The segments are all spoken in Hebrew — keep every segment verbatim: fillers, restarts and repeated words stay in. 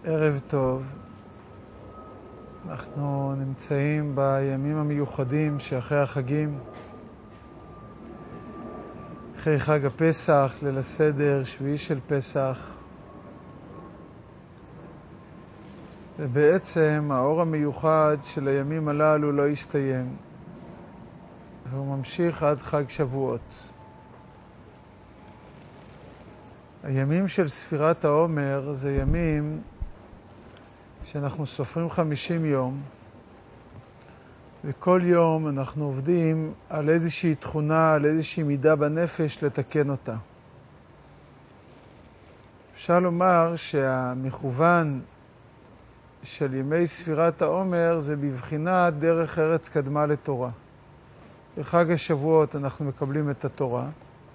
ערב טוב. אנחנו נמצאים בימים המיוחדים שאחרי החגים, אחרי חג הפסח, ליל הסדר, שביעי של פסח. ובעצם האור המיוחד של הימים הללו לא הסתיים, והוא ממשיך עד חג שבועות. הימים של ספירת העומר זה ימים שאנחנו סופרים חמישים יום, וכל יום אנחנו עובדים על איזושהי תכונה, על איזושהי מידה בנפש לתקן אותה. אפשר לומר שהמכוון של ימי ספירת העומר זה בבחינת דרך ארץ קדמה לתורה. בחג השבועות אנחנו מקבלים את התורה.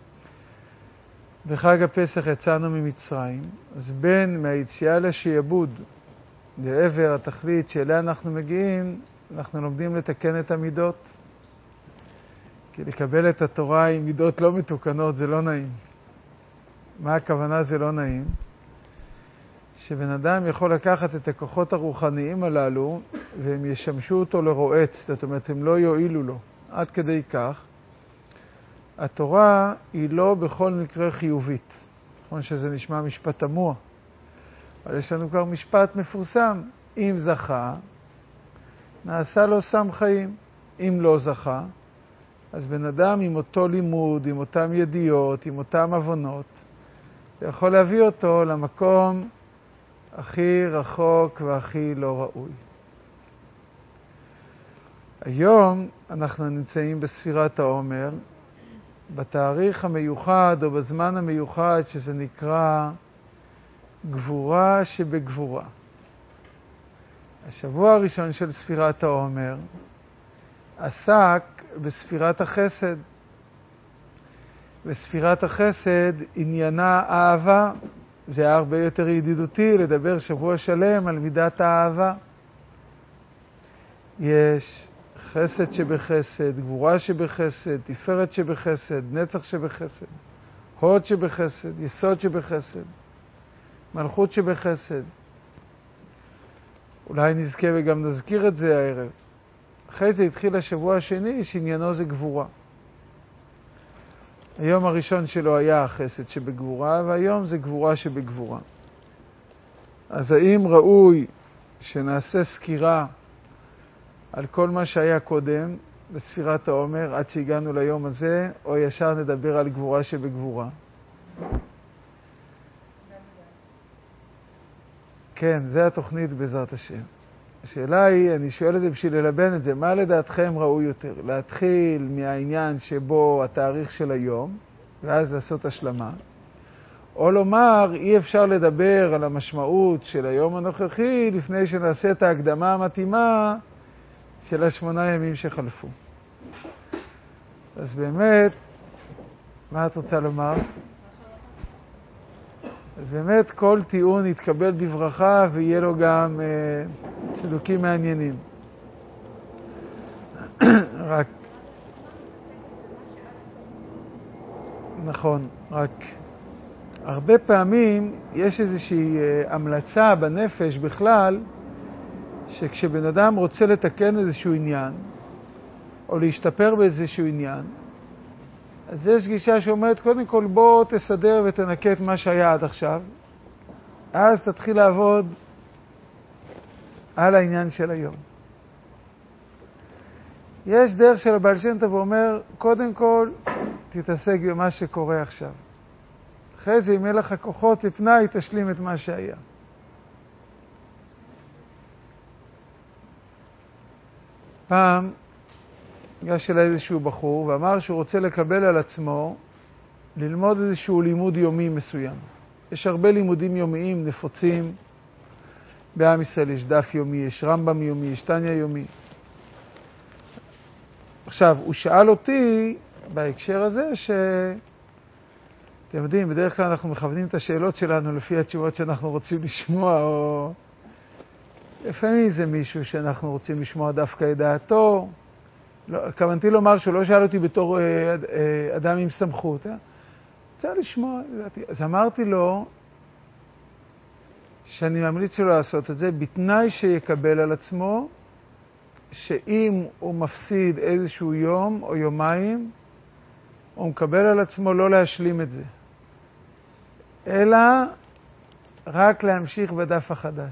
בחג הפסח יצאנו ממצרים, אז בין מהיציאה לשעבוד לעבר התכלית שאליה אנחנו מגיעים, אנחנו לומדים לתקן את המידות. כי לקבל את התורה עם מידות לא מתוקנות זה לא נעים. מה הכוונה זה לא נעים? שבן אדם יכול לקחת את הכוחות הרוחניים הללו והם ישמשו אותו לרועץ, זאת אומרת הם לא יועילו לו. עד כדי כך, התורה היא לא בכל מקרה חיובית. נכון שזה נשמע משפט תמוה, אבל יש לנו כבר משפט מפורסם. אם זכה, נעשה לו סם חיים. אם לא זכה, אז בן אדם עם אותו לימוד, עם אותם ידיעות, עם אותם הבנות, יכול להביא אותו למקום הכי רחוק והכי לא ראוי. היום אנחנו נמצאים בספירת העומר, בתאריך המיוחד או בזמן המיוחד שזה נקרא גבורה שבגבורה. השבוע הראשון של ספירת העומר עסק בספירת החסד. בספירת החסד עניינה אהבה. זה היה הרבה יותר ידידותי לדבר שבוע שלם על מידת האהבה. יש חסד שבחסד, גבורה שבחסד, תפארת שבחסד, נצח שבחסד, הוד שבחסד, יסוד שבחסד, מלכות שבחסד. אולי נזכה וגם נזכיר את זה הערב. אחרי זה התחיל השבוע השני שעניינו זה גבורה. היום הראשון שלו היה החסד שבגבורה, והיום זה גבורה שבגבורה. אז האם ראוי שנעשה סקירה על כל מה שהיה קודם בספירת העומר עד שהגענו ליום הזה, או ישר נדבר על גבורה שבגבורה? כן, זה התוכנית בעזרת השם. השאלה היא, אני שואל את זה בשביל ללבן את זה, מה לדעתכם ראוי יותר? להתחיל מהעניין שבו התאריך של היום, ואז לעשות השלמה, או לומר, אי אפשר לדבר על המשמעות של היום הנוכחי לפני שנעשה את ההקדמה המתאימה של השמונה ימים שחלפו. אז באמת, מה את רוצה לומר? אז באמת כל טיעון יתקבל בברכה ויהיה לו גם אה, צדוקים מעניינים. רק, נכון, רק הרבה פעמים יש איזושהי אה, המלצה בנפש בכלל, שכשבן אדם רוצה לתקן איזשהו עניין, או להשתפר באיזשהו עניין, אז יש גישה שאומרת, קודם כל בוא תסדר ותנקה את מה שהיה עד עכשיו, אז תתחיל לעבוד על העניין של היום. יש דרך של הבעל שם טוב ואומר, קודם כל תתעסק במה שקורה עכשיו. אחרי זה אם יהיה לך כוחות לפנאי, תשלים את מה שהיה. פעם ניגש אליי איזשהו בחור ואמר שהוא רוצה לקבל על עצמו ללמוד איזשהו לימוד יומי מסוים. יש הרבה לימודים יומיים נפוצים בעם ישראל, יש דף יומי, יש רמב"ם יומי, יש תניא יומי. עכשיו, הוא שאל אותי בהקשר הזה ש... אתם יודעים, בדרך כלל אנחנו מכוונים את השאלות שלנו לפי התשובות שאנחנו רוצים לשמוע, או לפעמים זה מישהו שאנחנו רוצים לשמוע דווקא את דעתו. לא, כוונתי לומר שהוא לא שאל אותי בתור אה, אה, אדם עם סמכות. אה? רוצה לשמוע, לדעתי. אז אמרתי לו שאני ממליץ לו לעשות את זה, בתנאי שיקבל על עצמו, שאם הוא מפסיד איזשהו יום או יומיים, הוא מקבל על עצמו לא להשלים את זה, אלא רק להמשיך בדף החדש.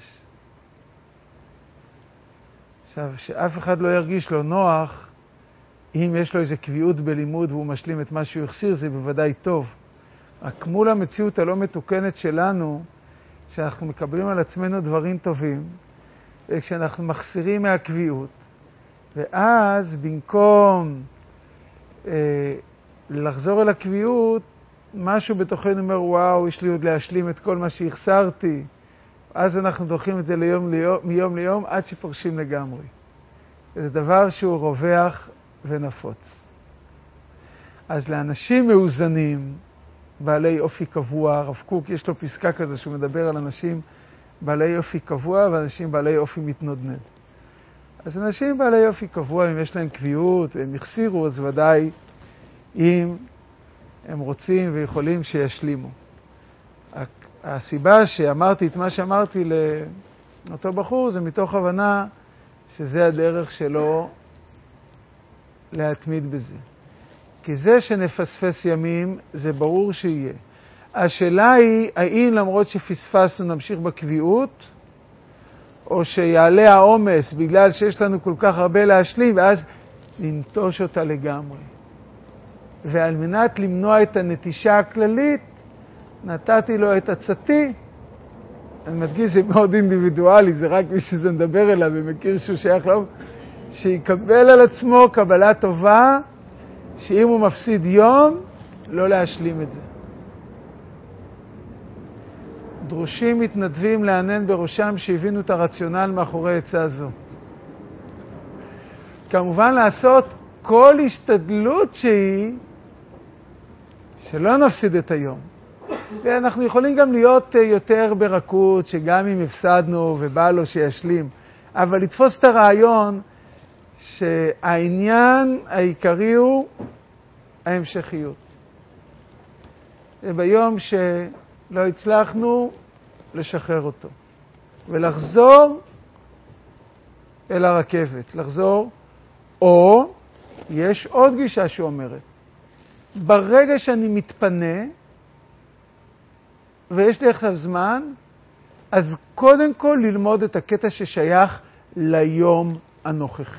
עכשיו, שאף אחד לא ירגיש לו נוח, אם יש לו איזו קביעות בלימוד והוא משלים את מה שהוא החסיר, זה בוודאי טוב. רק מול המציאות הלא מתוקנת שלנו, שאנחנו מקבלים על עצמנו דברים טובים, וכשאנחנו מחסירים מהקביעות, ואז במקום אה, לחזור אל הקביעות, משהו בתוכנו אומר, וואו, יש לי עוד להשלים את כל מה שהחסרתי. אז אנחנו דוחים את זה ליום, ליום, מיום ליום עד שפורשים לגמרי. זה דבר שהוא רווח ונפוץ. אז לאנשים מאוזנים, בעלי אופי קבוע, הרב קוק יש לו פסקה כזה שהוא מדבר על אנשים בעלי אופי קבוע ואנשים בעלי אופי מתנודנד. אז אנשים בעלי אופי קבוע, אם יש להם קביעות והם החסירו, אז ודאי אם הם רוצים ויכולים שישלימו. הסיבה שאמרתי את מה שאמרתי לאותו בחור זה מתוך הבנה שזה הדרך שלו להתמיד בזה. כי זה שנפספס ימים זה ברור שיהיה. השאלה היא האם למרות שפספסנו נמשיך בקביעות, או שיעלה העומס בגלל שיש לנו כל כך הרבה להשלים ואז ננטוש אותה לגמרי. ועל מנת למנוע את הנטישה הכללית, נתתי לו את עצתי. אני מדגיש שזה מאוד אינדיבידואלי, זה רק מי שזה מדבר אליו ומכיר שהוא שייך לו, שיקבל על עצמו קבלה טובה, שאם הוא מפסיד יום, לא להשלים את זה. דרושים מתנדבים לענן בראשם שהבינו את הרציונל מאחורי עצה זו. כמובן לעשות כל השתדלות שהיא, שלא נפסיד את היום. ואנחנו יכולים גם להיות יותר ברכות, שגם אם הפסדנו ובא לו שישלים, אבל לתפוס את הרעיון שהעניין העיקרי הוא ההמשכיות. וביום שלא הצלחנו, לשחרר אותו. ולחזור אל הרכבת. לחזור, או יש עוד גישה שאומרת, ברגע שאני מתפנה, ויש לי עכשיו זמן, אז קודם כל ללמוד את הקטע ששייך ליום הנוכחי.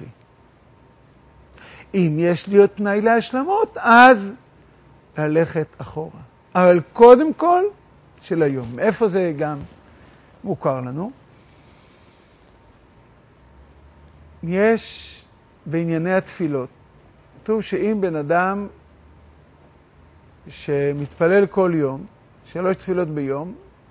אם יש לי עוד תנאי להשלמות, אז ללכת אחורה. אבל קודם כל של היום. איפה זה גם מוכר לנו? יש בענייני התפילות. כתוב שאם בן אדם שמתפלל כל יום, שלוש תפילות ביום,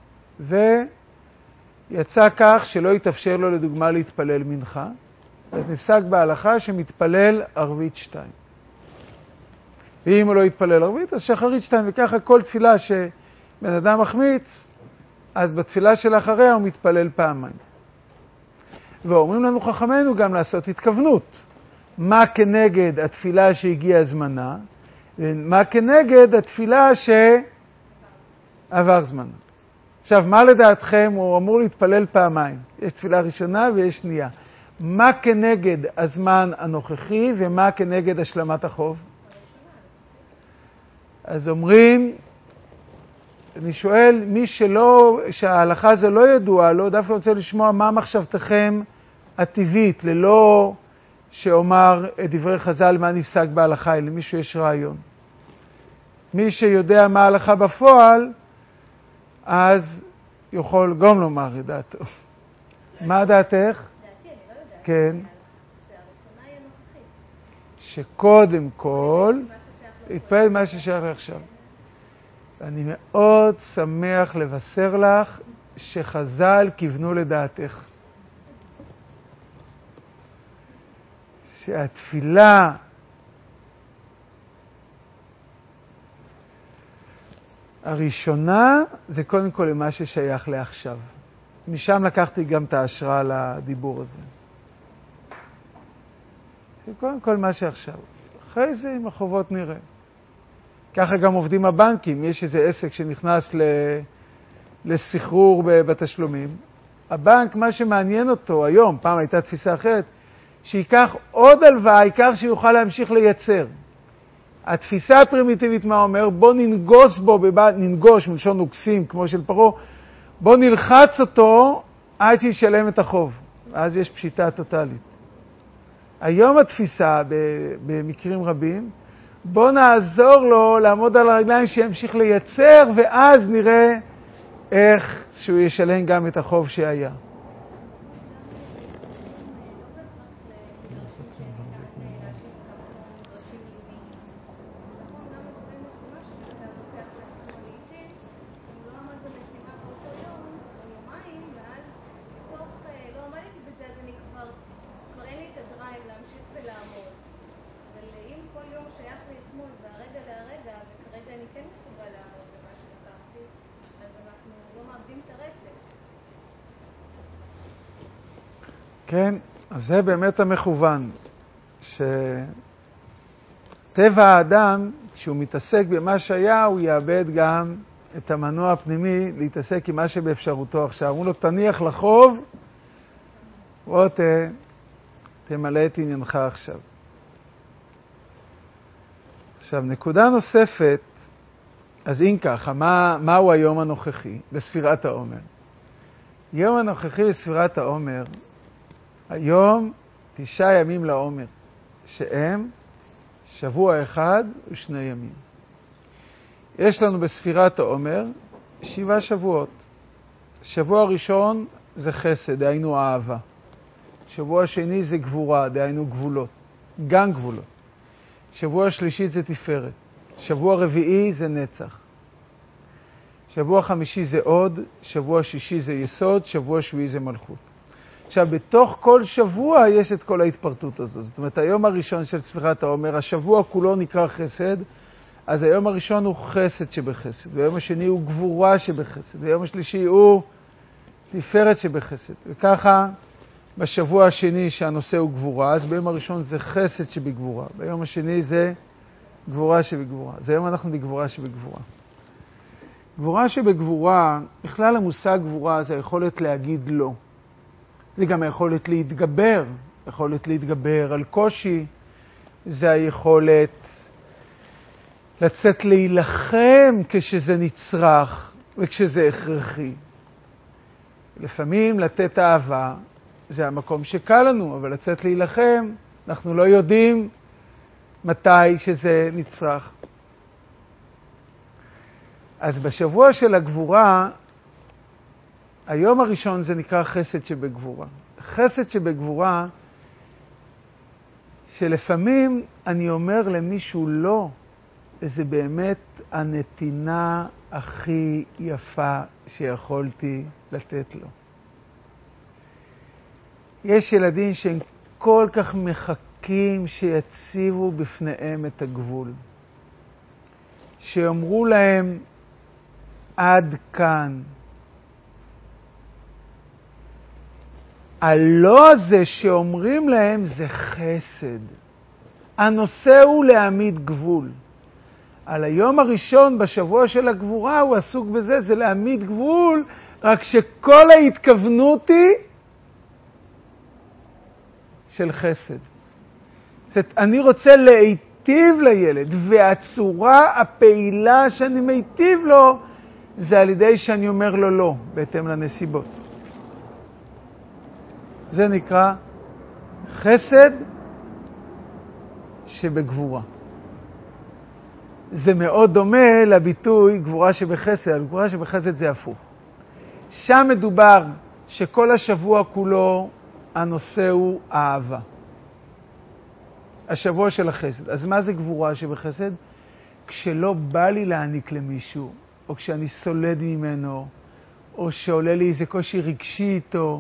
ויצא כך שלא יתאפשר לו לדוגמה להתפלל מנחה, אז נפסק בהלכה שמתפלל ערבית שתיים. ואם הוא לא יתפלל ערבית, אז שחרית שתיים, וככה כל תפילה שבן אדם מחמיץ, אז בתפילה של אחריה הוא מתפלל פעמיים. ואומרים לנו חכמינו גם לעשות התכוונות. מה כנגד התפילה שהגיעה זמנה, ומה כנגד התפילה שעבר זמנה. עכשיו, מה לדעתכם? הוא אמור להתפלל פעמיים. יש תפילה ראשונה ויש שנייה. מה כנגד הזמן הנוכחי ומה כנגד השלמת החוב? אז אומרים, אני שואל, מי שלא, שההלכה הזו לא ידועה, לא דווקא רוצה לשמוע מה מחשבתכם הטבעית, ללא שאומר את דברי חז"ל מה נפסק בהלכה, אלא מישהו יש רעיון. מי שיודע מה ההלכה בפועל, אז יכול גם לומר את דעתו. מה דעתך? דעתי, אני לא יודעת. כן. שהראשונה היא הנוכחית. שקודם כל, התפעל מה ששייך לעכשיו. אני מאוד שמח לבשר לך שחז"ל כיוונו לדעתך. שהתפילה הראשונה זה קודם כל למה ששייך לעכשיו. משם לקחתי גם את ההשראה לדיבור הזה. קודם כל מה שעכשיו. אחרי זה עם החובות נראה. ככה גם עובדים הבנקים. יש איזה עסק שנכנס לסחרור בתשלומים. הבנק, מה שמעניין אותו היום, פעם הייתה תפיסה אחרת, שיקח עוד הלוואה, העיקר שיוכל להמשיך לייצר. התפיסה הפרימיטיבית מה אומר? בוא ננגוס בו, בבא, ננגוש, מלשון נוגסים, כמו של פרו, בוא נלחץ אותו עד שישלם את החוב. אז יש פשיטה טוטלית. היום התפיסה, במקרים רבים, בוא נעזור לו לעמוד על הרגליים שימשיך לייצר, ואז נראה איך שהוא ישלם גם את החוב שהיה. כן, אז זה באמת המכוון, שטבע האדם, כשהוא מתעסק במה שהיה, הוא יאבד גם את המנוע הפנימי להתעסק עם מה שבאפשרותו עכשיו. אמרו לו, תניח לחוב, בוא ת, תמלא את עניינך עכשיו. עכשיו, נקודה נוספת, אז אם ככה, מה, מהו היום הנוכחי בספירת העומר? יום הנוכחי בספירת העומר, היום תשעה ימים לעומר, שהם שבוע אחד ושני ימים. יש לנו בספירת העומר שבעה שבועות. שבוע הראשון זה חסד, דהיינו אהבה. שבוע שני זה גבורה, דהיינו גבולות, גם גבולות. שבוע שלישית זה תפארת. שבוע רביעי זה נצח. שבוע חמישי זה עוד, שבוע שישי זה יסוד, שבוע שביעי זה מלכות. עכשיו, בתוך כל שבוע יש את כל ההתפרטות הזו. זאת אומרת, היום הראשון של ספירת העומר, השבוע כולו נקרא חסד, אז היום הראשון הוא חסד שבחסד, והיום השני הוא גבורה שבחסד, והיום השלישי הוא תפארת שבחסד. וככה, בשבוע השני שהנושא הוא גבורה, אז ביום הראשון זה חסד שבגבורה, ביום השני זה גבורה שבגבורה. אז היום אנחנו בגבורה שבגבורה. גבורה שבגבורה, בכלל המושג גבורה זה היכולת להגיד לא. זה גם היכולת להתגבר, יכולת להתגבר על קושי, זה היכולת לצאת להילחם כשזה נצרך וכשזה הכרחי. לפעמים לתת אהבה זה המקום שקל לנו, אבל לצאת להילחם, אנחנו לא יודעים מתי שזה נצרך. אז בשבוע של הגבורה, היום הראשון זה נקרא חסד שבגבורה. חסד שבגבורה, שלפעמים אני אומר למישהו לא, זה באמת הנתינה הכי יפה שיכולתי לתת לו. יש ילדים שהם כל כך מחכים שיציבו בפניהם את הגבול. שאומרו להם עד כאן. הלא הזה שאומרים להם זה חסד. הנושא הוא להעמיד גבול. על היום הראשון בשבוע של הגבורה הוא עסוק בזה, זה להעמיד גבול, רק שכל ההתכוונות היא של חסד. זאת אומרת, אני רוצה להיטיב לילד, והצורה הפעילה שאני מיטיב לו, זה על ידי שאני אומר לו לא, בהתאם לנסיבות. זה נקרא חסד שבגבורה. זה מאוד דומה לביטוי גבורה שבחסד. גבורה שבחסד זה הפוך. שם מדובר שכל השבוע כולו הנושא הוא אהבה. השבוע של החסד. אז מה זה גבורה שבחסד? כשלא בא לי להעניק למישהו, או כשאני סולד ממנו, או שעולה לי איזה קושי רגשי איתו,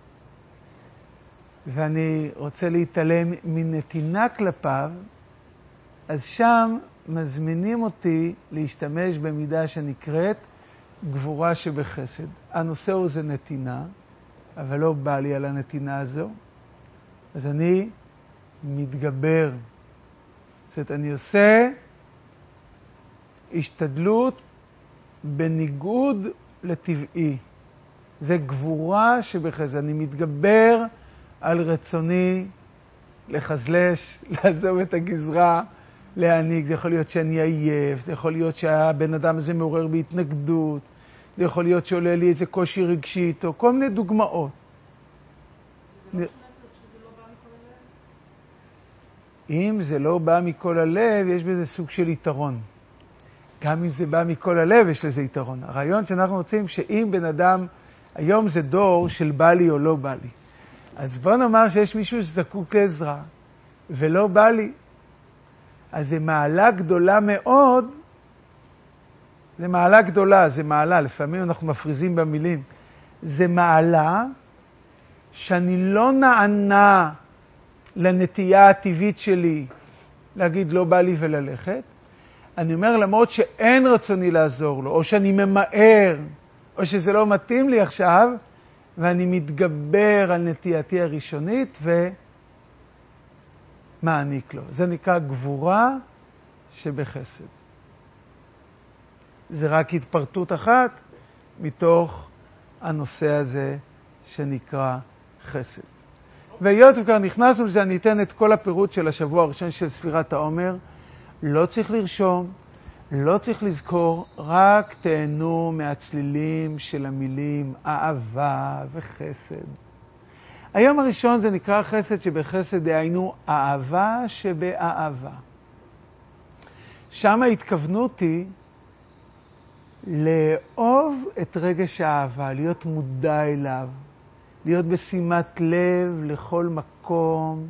ואני רוצה להתעלם מנתינה כלפיו, אז שם מזמינים אותי להשתמש במידה שנקראת גבורה שבחסד. הנושא הוא זה נתינה, אבל לא בא לי על הנתינה הזו, אז אני מתגבר. זאת אומרת, אני עושה השתדלות בניגוד לטבעי. זה גבורה שבחסד. אני מתגבר על רצוני לחזלש, לעזוב את הגזרה, להעניק. זה יכול להיות שאני עייף, זה יכול להיות שהבן אדם הזה מעורר בהתנגדות, זה יכול להיות שעולה לי איזה קושי רגשי איתו, כל מיני דוגמאות. זה לא משנה שזה לא בא מכל הלב? אם זה לא בא מכל הלב, יש בזה סוג של יתרון. גם אם זה בא מכל הלב, יש לזה יתרון. הרעיון שאנחנו רוצים שאם בן אדם, היום זה דור של בא לי או לא בא לי. אז בוא נאמר שיש מישהו שזקוק לעזרה, ולא בא לי. אז זה מעלה גדולה מאוד, זה מעלה גדולה, זה מעלה, לפעמים אנחנו מפריזים במילים. זה מעלה שאני לא נענה לנטייה הטבעית שלי להגיד לא בא לי וללכת. אני אומר למרות שאין רצוני לעזור לו, או שאני ממהר, או שזה לא מתאים לי עכשיו, ואני מתגבר על נטייתי הראשונית ומעניק לו. זה נקרא גבורה שבחסד. זה רק התפרטות אחת מתוך הנושא הזה שנקרא חסד. והיות וכבר נכנסנו לזה, אני אתן את כל הפירוט של השבוע הראשון של ספירת העומר. לא צריך לרשום, לא צריך לזכור, רק תהנו מהצלילים של המילים אהבה וחסד. היום הראשון זה נקרא חסד שבחסד, דהיינו אהבה שבאהבה. שם ההתכוונות היא לאהוב את רגש האהבה, להיות מודע אליו, להיות בשימת לב לכל מקום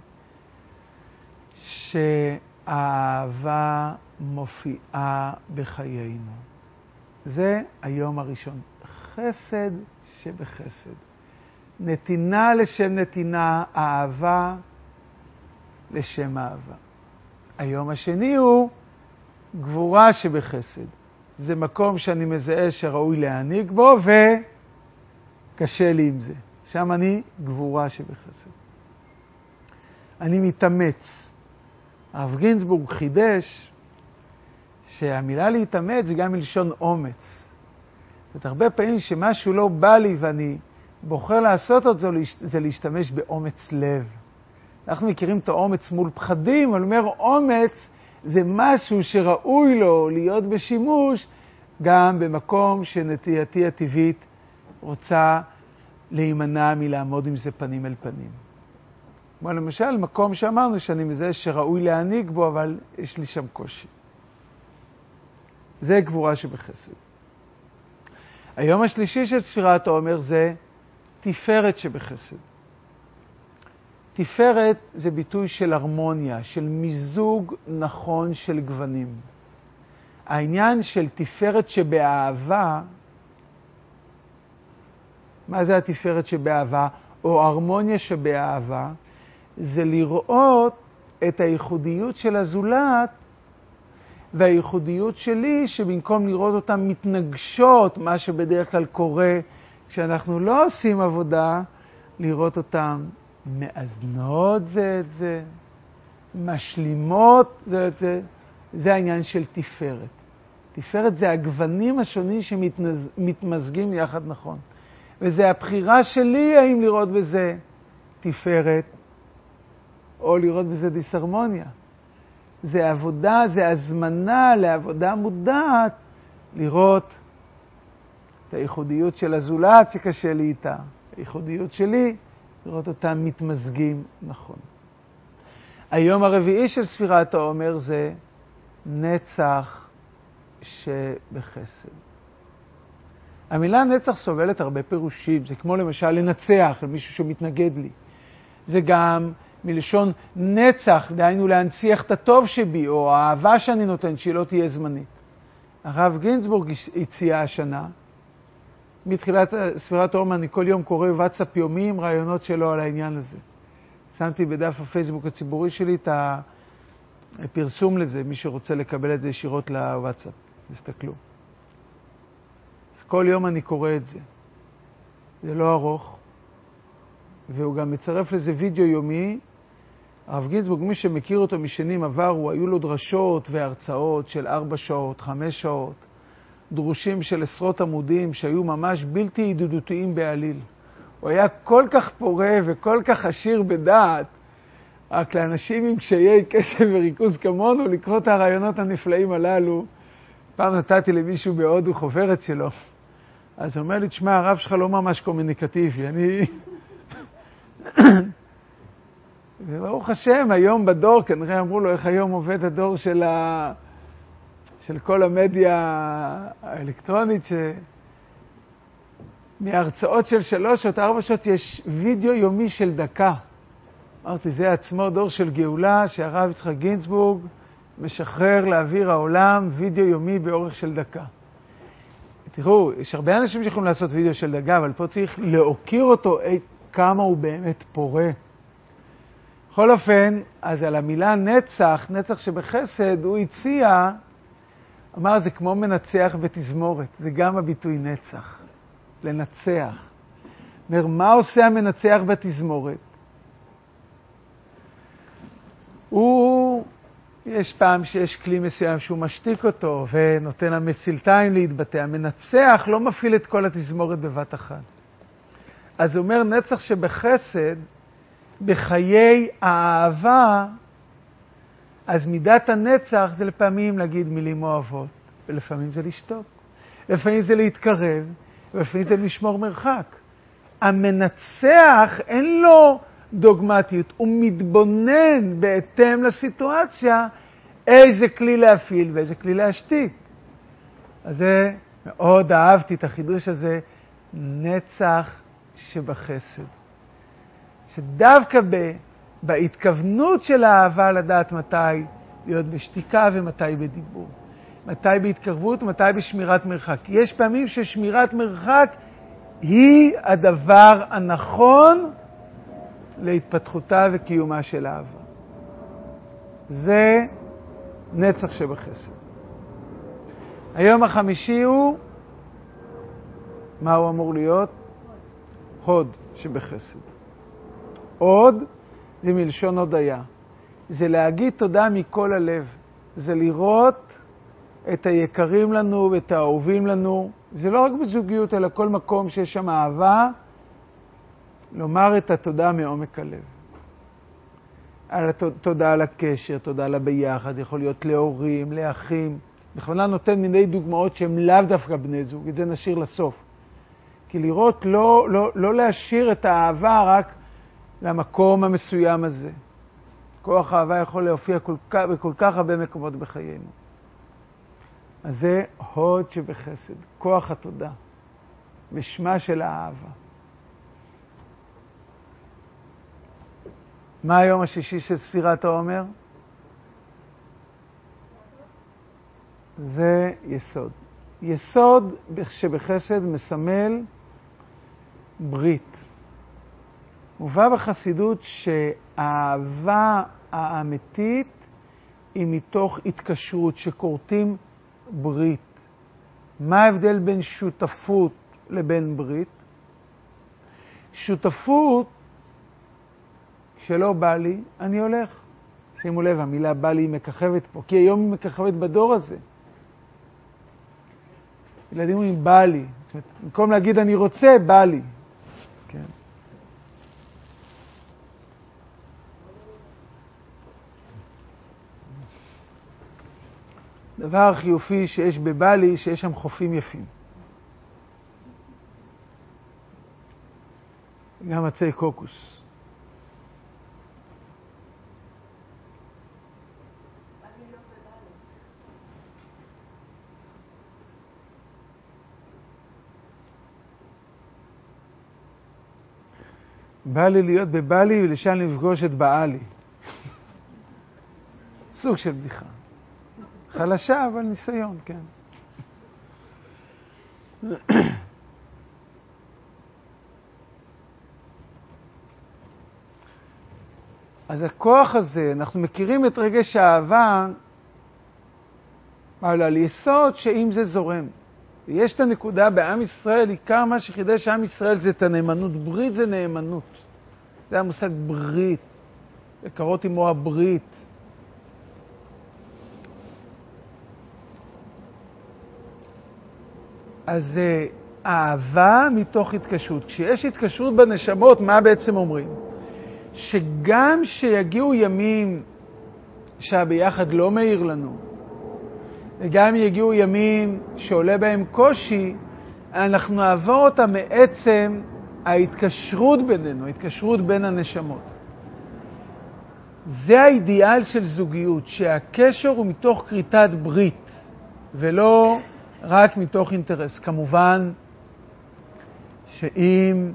שהאהבה מופיעה בחיינו. זה היום הראשון. חסד שבחסד. נתינה לשם נתינה, אהבה לשם אהבה. היום השני הוא גבורה שבחסד. זה מקום שאני מזהה שראוי להעניק בו, וקשה לי עם זה. שם אני גבורה שבחסד. אני מתאמץ. הרב גינזבורג חידש שהמילה להתאמץ זה גם מלשון אומץ. זאת הרבה פעמים שמשהו לא בא לי ואני בוחר לעשות את זה, זה להשתמש באומץ לב. אנחנו מכירים את האומץ מול פחדים, אבל אומר אומץ זה משהו שראוי לו להיות בשימוש גם במקום שנטייתי הטבעית רוצה להימנע מלעמוד עם זה פנים אל פנים. כמו למשל, מקום שאמרנו שאני מזהה שראוי להעניק בו, אבל יש לי שם קושי. זה גבורה שבחסד. היום השלישי של ספירת העומר זה תפארת שבחסד. תפארת זה ביטוי של הרמוניה, של מיזוג נכון של גוונים. העניין של תפארת שבאהבה, מה זה התפארת שבאהבה, או הרמוניה שבאהבה, זה לראות את הייחודיות של הזולת והייחודיות שלי, שבמקום לראות אותן מתנגשות, מה שבדרך כלל קורה כשאנחנו לא עושים עבודה, לראות אותן מאזנות זה את זה, משלימות זה את זה. זה העניין של תפארת. תפארת זה הגוונים השונים שמתמזגים יחד נכון. וזה הבחירה שלי האם לראות בזה תפארת או לראות בזה דיסהרמוניה. זה עבודה, זה הזמנה לעבודה מודעת לראות את הייחודיות של הזולת שקשה לי איתה. הייחודיות שלי, לראות אותם מתמזגים נכון. היום הרביעי של ספירת העומר זה נצח שבחסד. המילה נצח סובלת הרבה פירושים. זה כמו למשל לנצח, למישהו שמתנגד לי. זה גם מלשון נצח, דהיינו להנציח את הטוב שבי, או האהבה שאני נותן, שהיא לא תהיה זמנית. הרב גינזבורג הציע השנה, מתחילת ספירת העומר, אני כל יום קורא וואטסאפ יומי עם רעיונות שלו על העניין הזה. שמתי בדף הפייסבוק הציבורי שלי את הפרסום לזה, מי שרוצה לקבל את זה ישירות לוואטסאפ. תסתכלו. אז כל יום אני קורא את זה. זה לא ארוך, והוא גם מצרף לזה וידאו יומי. הרב גינזבורג, מי שמכיר אותו משנים עברו, היו לו דרשות והרצאות של ארבע שעות, חמש שעות. דרושים של עשרות עמודים שהיו ממש בלתי ידידותיים בעליל. הוא היה כל כך פורה וכל כך עשיר בדעת, רק לאנשים עם קשיי קשב וריכוז כמונו לקרוא את הרעיונות הנפלאים הללו. פעם נתתי למישהו בהודו חוברת שלו, אז הוא אומר לי, תשמע, הרב שלך לא ממש קומוניקטיבי, אני... וברוך השם, היום בדור, כנראה אמרו לו איך היום עובד הדור של, ה... של כל המדיה האלקטרונית, ש... מההרצאות של שלוש שעות, ארבע שעות, יש וידאו יומי של דקה. אמרתי, זה עצמו דור של גאולה, שהרב יצחק גינצבורג משחרר לאוויר העולם וידאו יומי באורך של דקה. תראו, יש הרבה אנשים שיכולים לעשות וידאו של דקה, אבל פה צריך להוקיר אותו אי, כמה הוא באמת פורה. בכל אופן, אז על המילה נצח, נצח שבחסד, הוא הציע, אמר, זה כמו מנצח בתזמורת, זה גם הביטוי נצח, לנצח. אומר, מה עושה המנצח בתזמורת? הוא, יש פעם שיש כלי מסוים שהוא משתיק אותו ונותן למצלתיים להתבטא. המנצח לא מפעיל את כל התזמורת בבת אחת. אז הוא אומר, נצח שבחסד, בחיי האהבה, אז מידת הנצח זה לפעמים להגיד מילים אוהבות, ולפעמים זה לשתוק, לפעמים זה להתקרב, ולפעמים זה לשמור מרחק. המנצח אין לו דוגמטיות, הוא מתבונן בהתאם לסיטואציה איזה כלי להפעיל ואיזה כלי להשתיק. אז זה, מאוד אהבתי את החידוש הזה, נצח שבחסד. שדווקא ב, בהתכוונות של האהבה לדעת מתי להיות בשתיקה ומתי בדיבור. מתי בהתקרבות ומתי בשמירת מרחק. יש פעמים ששמירת מרחק היא הדבר הנכון להתפתחותה וקיומה של אהבה. זה נצח שבחסד. היום החמישי הוא, מה הוא אמור להיות? הוד שבחסד. הוד זה מלשון הודיה. זה להגיד תודה מכל הלב. זה לראות את היקרים לנו ואת האהובים לנו. זה לא רק בזוגיות, אלא כל מקום שיש שם אהבה, לומר את התודה מעומק הלב. על התודה על הקשר, תודה על הביחד, יכול להיות להורים, לאחים. בכוונה נותן מיני דוגמאות שהם לאו דווקא בני זוג, את זה נשאיר לסוף. כי לראות, לא, לא, לא להשאיר את האהבה רק למקום המסוים הזה. כוח האהבה יכול להופיע כל כך, בכל כך הרבה מקומות בחיינו. אז זה הוד שבחסד, כוח התודה, בשמה של האהבה. מה היום השישי של ספירת העומר? זה יסוד. יסוד שבחסד מסמל ברית. מובא בחסידות שהאהבה האמיתית היא מתוך התקשרות, שקורטים ברית. מה ההבדל בין שותפות לבין ברית? שותפות, כשלא בא לי, אני הולך. שימו לב, המילה בא לי היא מככבת פה, כי היום היא מככבת בדור הזה. ילדים אומרים, בא לי. זאת אומרת, במקום להגיד אני רוצה, בא לי. כן. דבר חיובי שיש בבלי, שיש שם חופים יפים. גם עצי קוקוס. בא לי להיות בבלי ולשם לפגוש את בעלי. סוג של בדיחה. חלשה, אבל ניסיון, כן. אז הכוח הזה, אנחנו מכירים את רגש האהבה, אבל על יסוד שאם זה זורם. יש את הנקודה בעם ישראל, עיקר מה שחידש עם ישראל זה את הנאמנות. ברית זה נאמנות. זה המושג ברית. וקרות עמו הברית. אז זה אהבה מתוך התקשרות. כשיש התקשרות בנשמות, מה בעצם אומרים? שגם שיגיעו ימים שהביחד לא מאיר לנו, וגם יגיעו ימים שעולה בהם קושי, אנחנו נעבור אותה מעצם ההתקשרות בינינו, ההתקשרות בין הנשמות. זה האידיאל של זוגיות, שהקשר הוא מתוך כריתת ברית, ולא רק מתוך אינטרס. כמובן שאם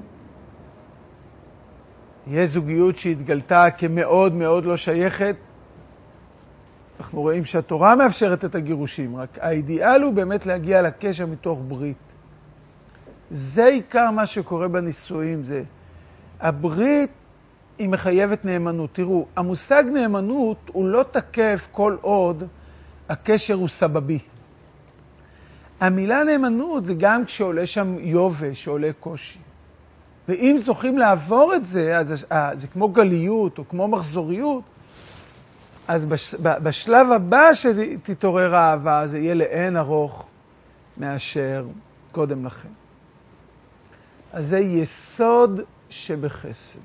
יש זוגיות שהתגלתה כמאוד מאוד לא שייכת, אנחנו רואים שהתורה מאפשרת את הגירושים, רק האידיאל הוא באמת להגיע לקשר מתוך ברית. זה עיקר מה שקורה בנישואים, זה הברית היא מחייבת נאמנות. תראו, המושג נאמנות הוא לא תקף כל עוד הקשר הוא סבבי. המילה נאמנות זה גם כשעולה שם יובש, שעולה קושי. ואם זוכים לעבור את זה, אז זה כמו גליות או כמו מחזוריות, אז בשלב הבא שתתעורר האהבה, זה יהיה לאין ארוך מאשר קודם לכן. אז זה יסוד שבחסד.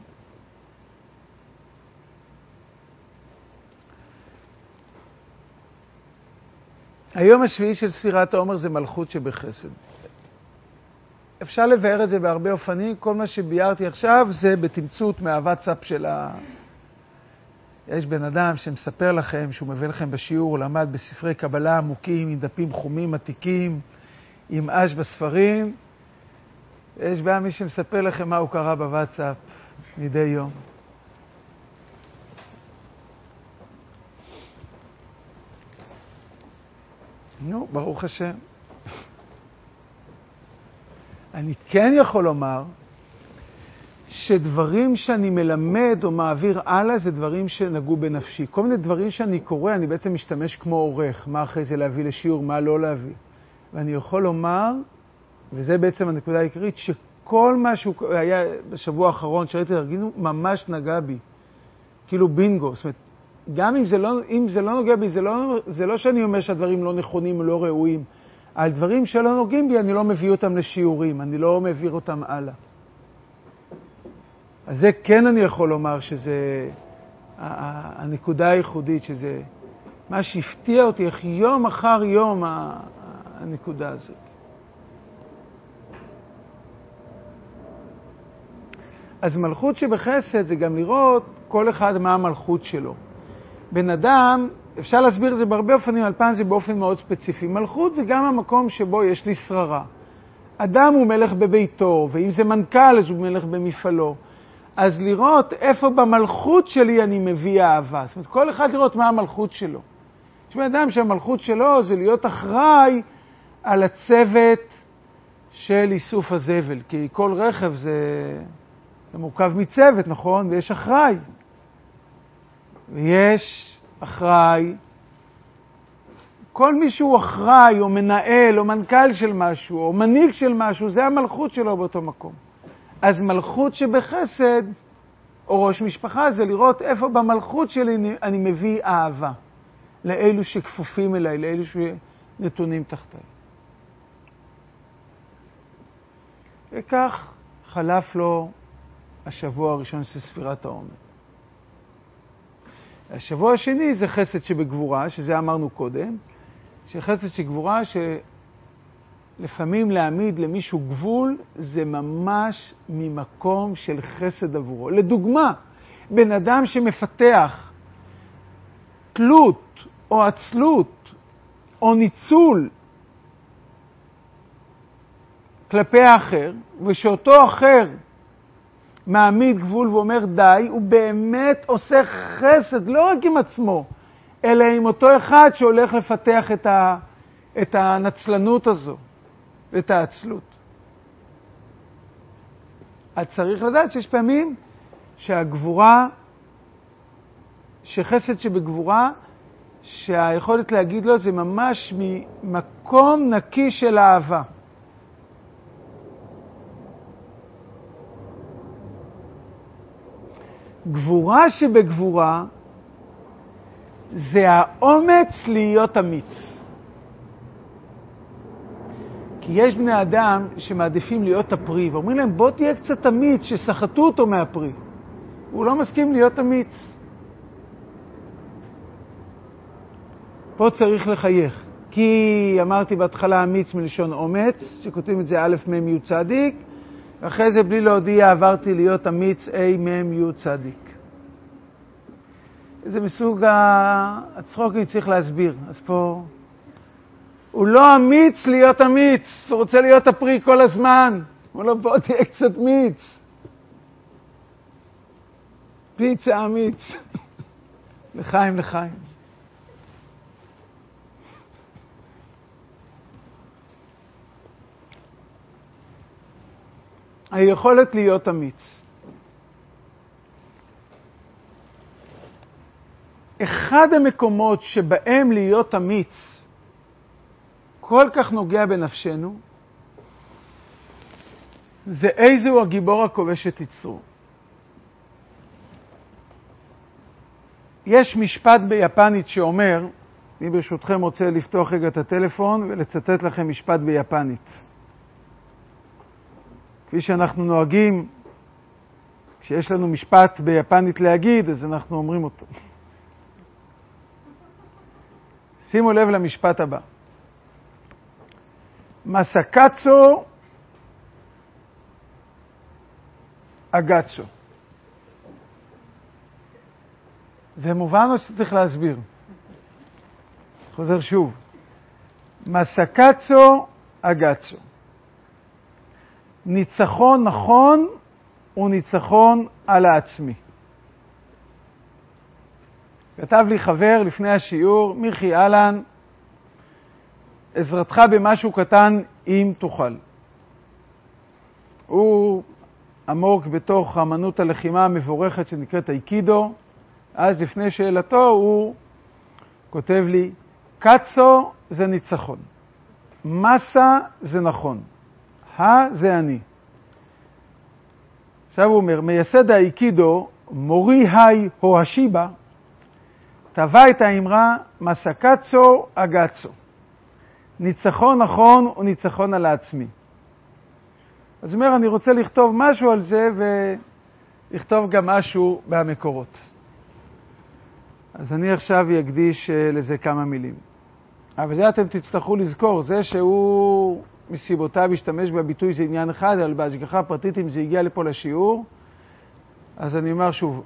היום השביעי של ספירת העומר זה מלכות שבחסד. אפשר לבאר את זה בהרבה אופנים, כל מה שביארתי עכשיו זה בתמצות מהוואטסאפ של ה... יש בן אדם שמספר לכם שהוא מביא לכם בשיעור, למד בספרי קבלה עמוקים, עם דפים חומים עתיקים, עם אש בספרים. יש בא מי שמספר לכם מה הוא קרא בוואטסאפ מדי יום. נו, ברוך השם. אני כן יכול לומר שדברים שאני מלמד או מעביר הלאה זה דברים שנגעו בנפשי. כל מיני דברים שאני קורא, אני בעצם משתמש כמו עורך, מה אחרי זה להביא לשיעור, מה לא להביא. ואני יכול לומר, וזה בעצם הנקודה העיקרית, שכל מה שהיה בשבוע האחרון שראיתי להרגינו, ממש נגע בי. כאילו בינגו. זאת אומרת, גם אם זה לא, אם זה לא נוגע בי, זה לא, זה לא שאני אומר שהדברים לא נכונים או לא ראויים. על דברים שלא נוגעים בי, אני לא מביא אותם לשיעורים, אני לא מביא אותם הלאה. אז זה כן אני יכול לומר שזה הנקודה הייחודית, שזה מה שהפתיע אותי, איך יום אחר יום הנקודה הזאת. אז מלכות שבחסד זה גם לראות כל אחד מה המלכות שלו. בן אדם, אפשר להסביר את זה בהרבה אופנים, על פעם זה באופן מאוד ספציפי. מלכות זה גם המקום שבו יש לי שררה. אדם הוא מלך בביתו, ואם זה מנכ"ל אז הוא מלך במפעלו. אז לראות איפה במלכות שלי אני מביא אהבה. זאת אומרת, כל אחד לראות מה המלכות שלו. יש בן אדם שהמלכות שלו זה להיות אחראי על הצוות של איסוף הזבל. כי כל רכב זה, זה מורכב מצוות, נכון? ויש אחראי. ויש אחראי. כל מי שהוא אחראי או מנהל או מנכ"ל של משהו או מנהיג של משהו, זה המלכות שלו באותו מקום. אז מלכות שבחסד, או ראש משפחה, זה לראות איפה במלכות שלי אני מביא אהבה. לאלו שכפופים אליי, לאלו שנתונים תחתיי. וכך חלף לו השבוע הראשון של ספירת העומר. השבוע השני זה חסד שבגבורה, שזה אמרנו קודם, שחסד שגבורה, שלפעמים להעמיד למישהו גבול, זה ממש ממקום של חסד עבורו. לדוגמה, בן אדם שמפתח תלות או עצלות או ניצול כלפי האחר, ושאותו אחר מעמיד גבול ואומר די, הוא באמת עושה חסד, לא רק עם עצמו, אלא עם אותו אחד שהולך לפתח את, ה, את הנצלנות הזו, את העצלות. אז צריך לדעת שיש פעמים שהגבורה, שחסד שבגבורה, שהיכולת להגיד לו זה ממש ממקום נקי של אהבה. גבורה שבגבורה זה האומץ להיות אמיץ. כי כי יש בני אדם שמעדיפים להיות הפרי, ואומרים להם, בוא תהיה קצת אמיץ, שסחטו אותו מהפרי. הוא לא מסכים להיות אמיץ. פה צריך לחייך. כי אמרתי בהתחלה אמיץ מלשון אומץ, שכותבים את זה א' מ' י' צדיק, ואחרי זה בלי להודיע עברתי להיות אמיץ A מ' י' צדיק. זה מסוג הצחוקים צריך להסביר. אז פה הוא לא אמיץ להיות אמיץ, הוא רוצה להיות הפרי כל הזמן. הוא לא בוא תהיה קצת מיץ. פיצה אמיץ. לחיים לחיים. היכולת להיות אמיץ. אחד המקומות שבהם להיות אמיץ כל כך נוגע בנפשנו, זה איזהו הגיבור הכובש את יצרו. יש משפט ביפנית שאומר, אני ברשותכם רוצה לפתוח רגע את הטלפון ולצטט לכם משפט ביפנית. כפי שאנחנו נוהגים, כשיש לנו משפט ביפנית להגיד, אז אנחנו אומרים אותו. שימו לב למשפט הבא. מסקצו אגצו. זה מובן או שצריך להסביר? חוזר שוב. מסקצו אגצו. ניצחון נכון הוא ניצחון על העצמי. כתב לי חבר לפני השיעור, מיכי אלן, עזרתך במשהו קטן אם תוכל. הוא עמוק בתוך אמנות הלחימה המבורכת שנקראת אייקידו. אז לפני שאלתו הוא כותב לי, קצו זה ניצחון, מסה זה נכון, ה זה אני. עכשיו הוא אומר, מייסד האייקידו, מורי היי הו השיבה, טבע את האמרה, מסקצו אגצו. ניצחון נכון הוא ניצחון על העצמי. אז הוא אומר, אני רוצה לכתוב משהו על זה ולכתוב גם משהו במקורות. אז אני עכשיו אקדיש לזה כמה מילים. אבל זה אתם תצטרכו לזכור, זה שהוא מסיבותיו השתמש בביטוי זה עניין אחד, אבל בהשגחה פרטית אם זה הגיע לפה לשיעור, אז אני אומר שוב,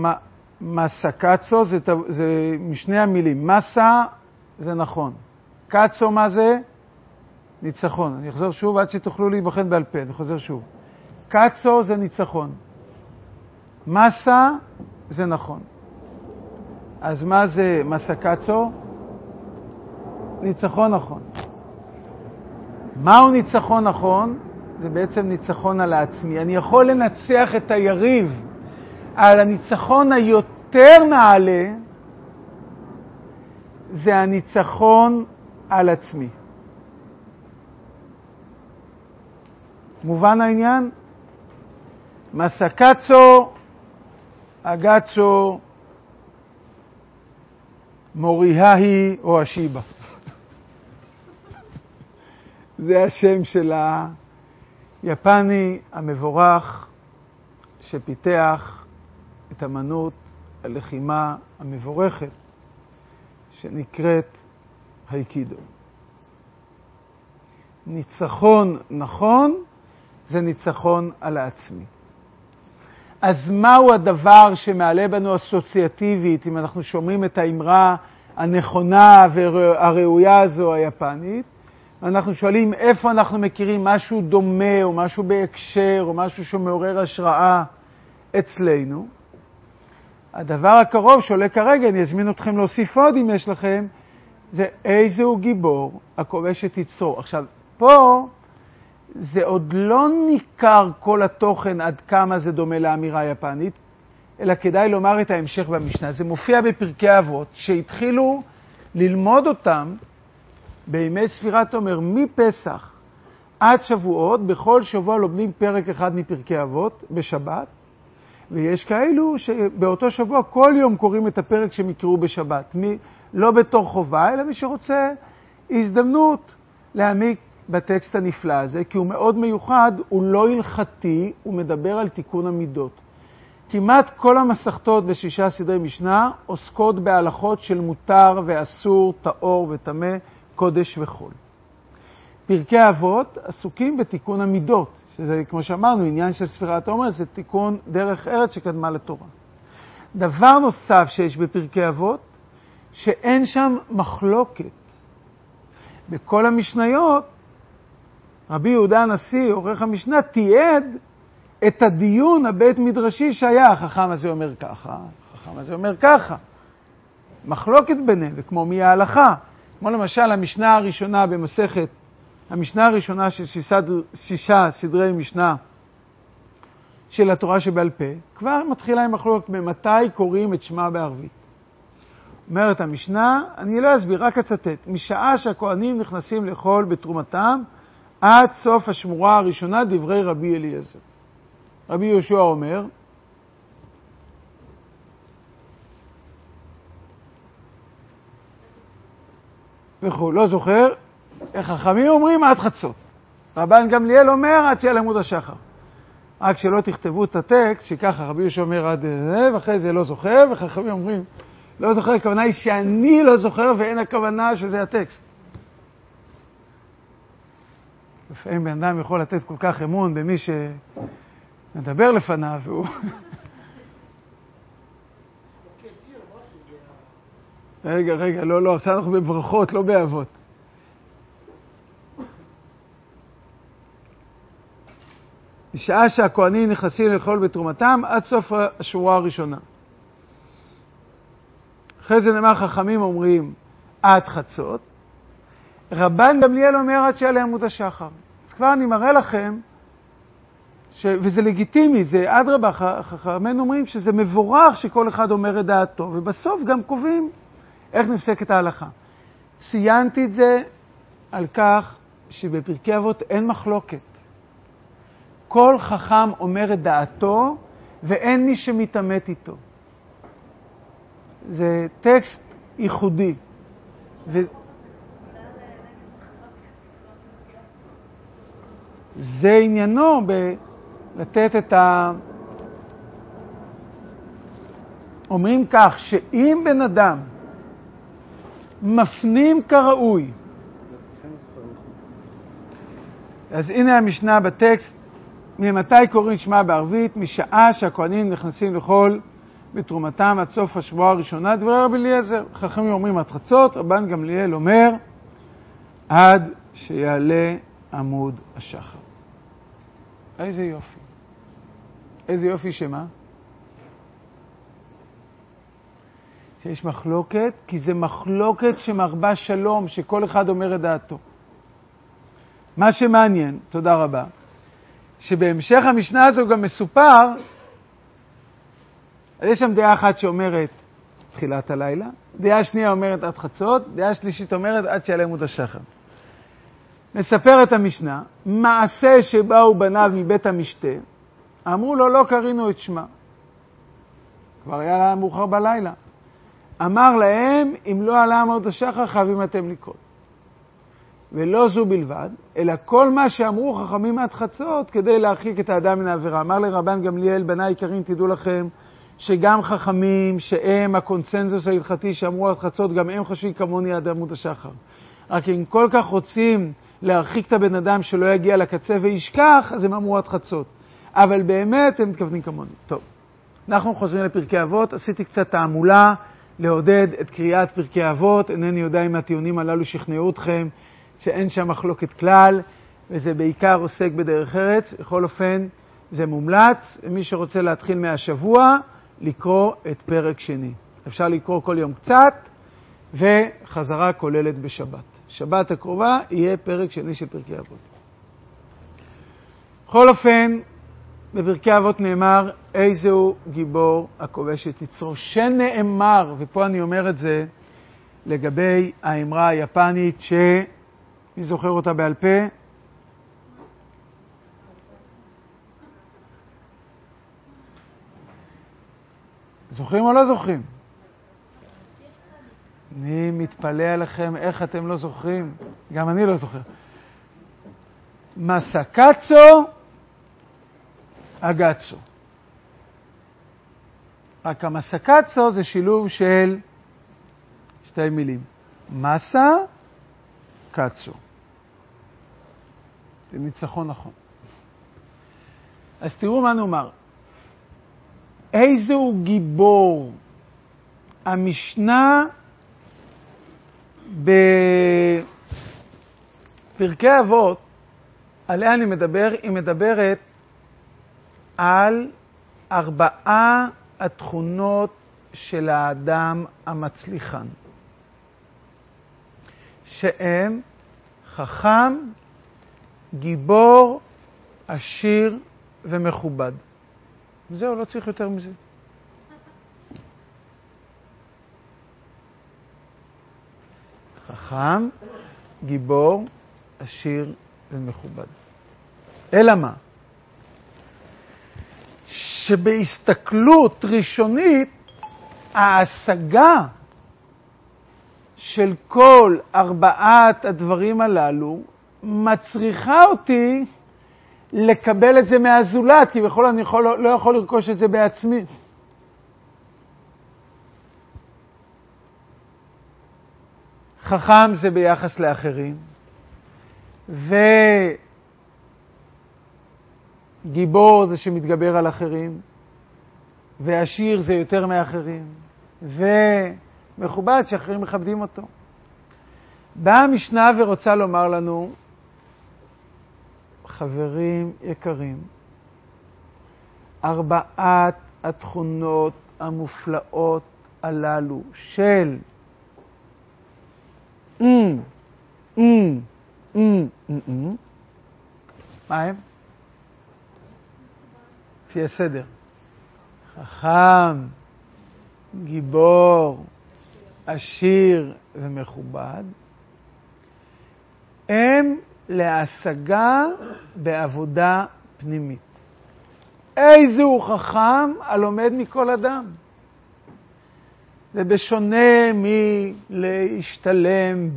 מסקצו זה, זה משני המילים, מסה זה נכון, קצו מה זה? ניצחון. אני אחזור שוב עד שתוכלו להיבחן בעל פה, אני חוזר שוב. קצו זה ניצחון, מסה זה נכון. אז מה זה מסקצו? ניצחון נכון. מהו ניצחון נכון? זה בעצם ניצחון על העצמי. אני יכול לנצח את היריב על הניצחון היותר נעלה, זה הניצחון על עצמי. מובן העניין? מסקצו אגצו מוריה היא או השיבה. זה השם של היפני המבורך שפיתח את אמנות הלחימה המבורכת שנקראת אייקידו. ניצחון נכון זה ניצחון על העצמי. אז מהו הדבר שמעלה בנו אסוציאטיבית אם אנחנו שומעים את האמרה הנכונה והראויה הזו היפנית? אנחנו שואלים איפה אנחנו מכירים משהו דומה או משהו בהקשר או משהו שמעורר השראה אצלנו. הדבר הקרוב שעולה כרגע, אני אזמין אתכם להוסיף עוד אם יש לכם, זה איזהו גיבור הכובש את יצרו. עכשיו, פה זה עוד לא ניכר כל התוכן עד כמה זה דומה לאמירה היפנית, אלא כדאי לומר את ההמשך במשנה. זה מופיע בפרקי אבות שהתחילו ללמוד אותם בימי ספירת עומר מפסח עד שבועות. בכל שבוע לומדים פרק אחד מפרקי אבות בשבת, ויש כאלו שבאותו שבוע כל יום קוראים את הפרק שהם יקראו בשבת, מי, לא בתור חובה, אלא מי שרוצה הזדמנות להעמיק בטקסט הנפלא הזה, כי הוא מאוד מיוחד, הוא לא הלכתי, הוא מדבר על תיקון המידות. כמעט כל המסכתות בשישה סדרי משנה עוסקות בהלכות של מותר ואסור, טהור וטמא, קודש וחול. פרקי אבות עסוקים בתיקון המידות, שזה כמו שאמרנו, עניין של ספירת העומר, זה תיקון דרך ארץ שקדמה לתורה. דבר נוסף שיש בפרקי אבות, שאין שם מחלוקת. בכל המשניות, רבי יהודה הנשיא, עורך המשנה, תיעד את הדיון הבית מדרשי שהיה, החכם הזה אומר ככה, החכם הזה אומר ככה. מחלוקת ביניהם, וכמו מי ההלכה. כמו למשל המשנה הראשונה במסכת, המשנה הראשונה של שישה, שישה סדרי משנה של התורה שבעל פה, כבר מתחילה עם מחלוקת במתי קוראים את שמה בערבית. אומרת המשנה, אני לא אסביר, רק אצטט, משעה שהכהנים נכנסים לאכול בתרומתם, עד סוף השמורה הראשונה דברי רבי אליעזר. רבי יהושע אומר, וכו', לא זוכר, איך החכמים אומרים עד חצות. רבן גמליאל אומר עד שיהיה לעמוד השחר. רק שלא תכתבו את הטקסט, שככה רבי יהושע אומר עד זה, ואחרי זה לא זוכר, וחכמים אומרים, לא זוכר, הכוונה היא שאני לא זוכר, ואין הכוונה שזה הטקסט. לפעמים בן אדם יכול לתת כל כך אמון במי שמדבר לפניו, והוא... רגע, רגע, לא, לא, עכשיו אנחנו בברכות, לא באבות. בשעה שהכהנים נכנסים לאכול בתרומתם, עד סוף השורה הראשונה. אחרי זה נאמר, חכמים אומרים עד חצות, רבן גמליאל אומר עד שיעלה עמוד השחר. אז כבר אני מראה לכם, ש... וזה לגיטימי, זה אדרבה, חכמים אומרים שזה מבורך שכל אחד אומר את דעתו, ובסוף גם קובעים איך נפסקת ההלכה. ציינתי את זה על כך שבפרקי אבות אין מחלוקת. כל חכם אומר את דעתו, ואין מי שמתעמת איתו. זה טקסט ייחודי. ו... זה עניינו בלתת את ה... אומרים כך, שאם בן אדם מפנים כראוי, אז הנה המשנה בטקסט, ממתי קוראים שמה בערבית? משעה שהכהנים נכנסים לאכול בתרומתם עד סוף השבועה הראשונה, דברי רבי אליעזר. חכמים אומרים עד חצות, רבן גמליאל אומר עד שיעלה עמוד השחר. איזה יופי. איזה יופי שמה? שיש מחלוקת, כי זה מחלוקת שמרבה שלום, שכל אחד אומר את דעתו. מה שמעניין, תודה רבה, שבהמשך המשנה הזו גם מסופר, אז יש שם דעה אחת שאומרת תחילת הלילה, דעה שנייה אומרת עד חצות, דעה שלישית אומרת עד שיעלה עמוד השחר. מספר את המשנה, מעשה שבאו בניו מבית המשתה, אמרו לו לא קרינו את שמה. כבר היה מאוחר בלילה. אמר להם, אם לא עלה עמוד השחר חייבים אתם לקרוא. ולא זו בלבד, אלא כל מה שאמרו חכמים עד חצות כדי להרחיק את האדם מן העבירה. אמר לרבן גמליאל, בניי יקרים, תדעו לכם שגם חכמים שהם הקונסנזוס ההלכתי שאמרו עד חצות, גם הם חושבים כמוני עד עמוד השחר. רק אם כל כך רוצים להרחיק את הבן אדם שלא יגיע לקצה וישכח, אז הם אמרו עד חצות. אבל באמת הם מתכוונים כמוני. טוב, אנחנו חוזרים לפרקי אבות, עשיתי קצת תעמולה לעודד את קריאת פרקי אבות, אינני יודע אם הטיעונים הללו שכנעו אתכם, שאין שם מחלוקת כלל, וזה בעיקר עוסק בדרך ארץ. בכל אופן, זה מומלץ, מי שרוצה להתחיל מהשבוע, לקרוא את פרק שני. אפשר לקרוא כל יום קצת, וחזרה כוללת בשבת. שבת הקרובה יהיה פרק שני של פרקי אבות. בכל אופן, בפרקי אבות נאמר, איזהו גיבור הכובש את יצרו, שנאמר, ופה אני אומר את זה, לגבי האמרה היפנית, ש... מי זוכר אותה בעל פה? זוכרים או לא זוכרים? אני מתפלא עליכם איך אתם לא זוכרים. גם אני לא זוכר. מסקצו, אגצו. רק המסקצו זה שילוב של שתי מילים. מסה, קצו. זה ניצחון נכון. אז תראו מה נאמר. איזהו גיבור. המשנה בפרקי אבות, עליה אני מדבר, היא מדברת על ארבעה התכונות של האדם המצליחן, שהם חכם, גיבור, עשיר ומכובד. זהו, לא צריך יותר מזה. חכם, גיבור, עשיר ומכובד. אלא מה? שבהסתכלות ראשונית, ההשגה של כל ארבעת הדברים הללו מצריכה אותי לקבל את זה מהזולת, כי בכל אני יכול, לא יכול לרכוש את זה בעצמי. חכם זה ביחס לאחרים, וגיבור זה שמתגבר על אחרים, ועשיר זה יותר מאחרים, ומכובד שאחרים מכבדים אותו. באה המשנה ורוצה לומר לנו, חברים יקרים, ארבעת התכונות המופלאות הללו של Mm, mm, mm, mm, mm. מה הם? לפי הסדר. חכם, גיבור, עשיר ומכובד, הם להשגה בעבודה פנימית. איזהו חכם הלומד מכל אדם. ובשונה מלהשתלם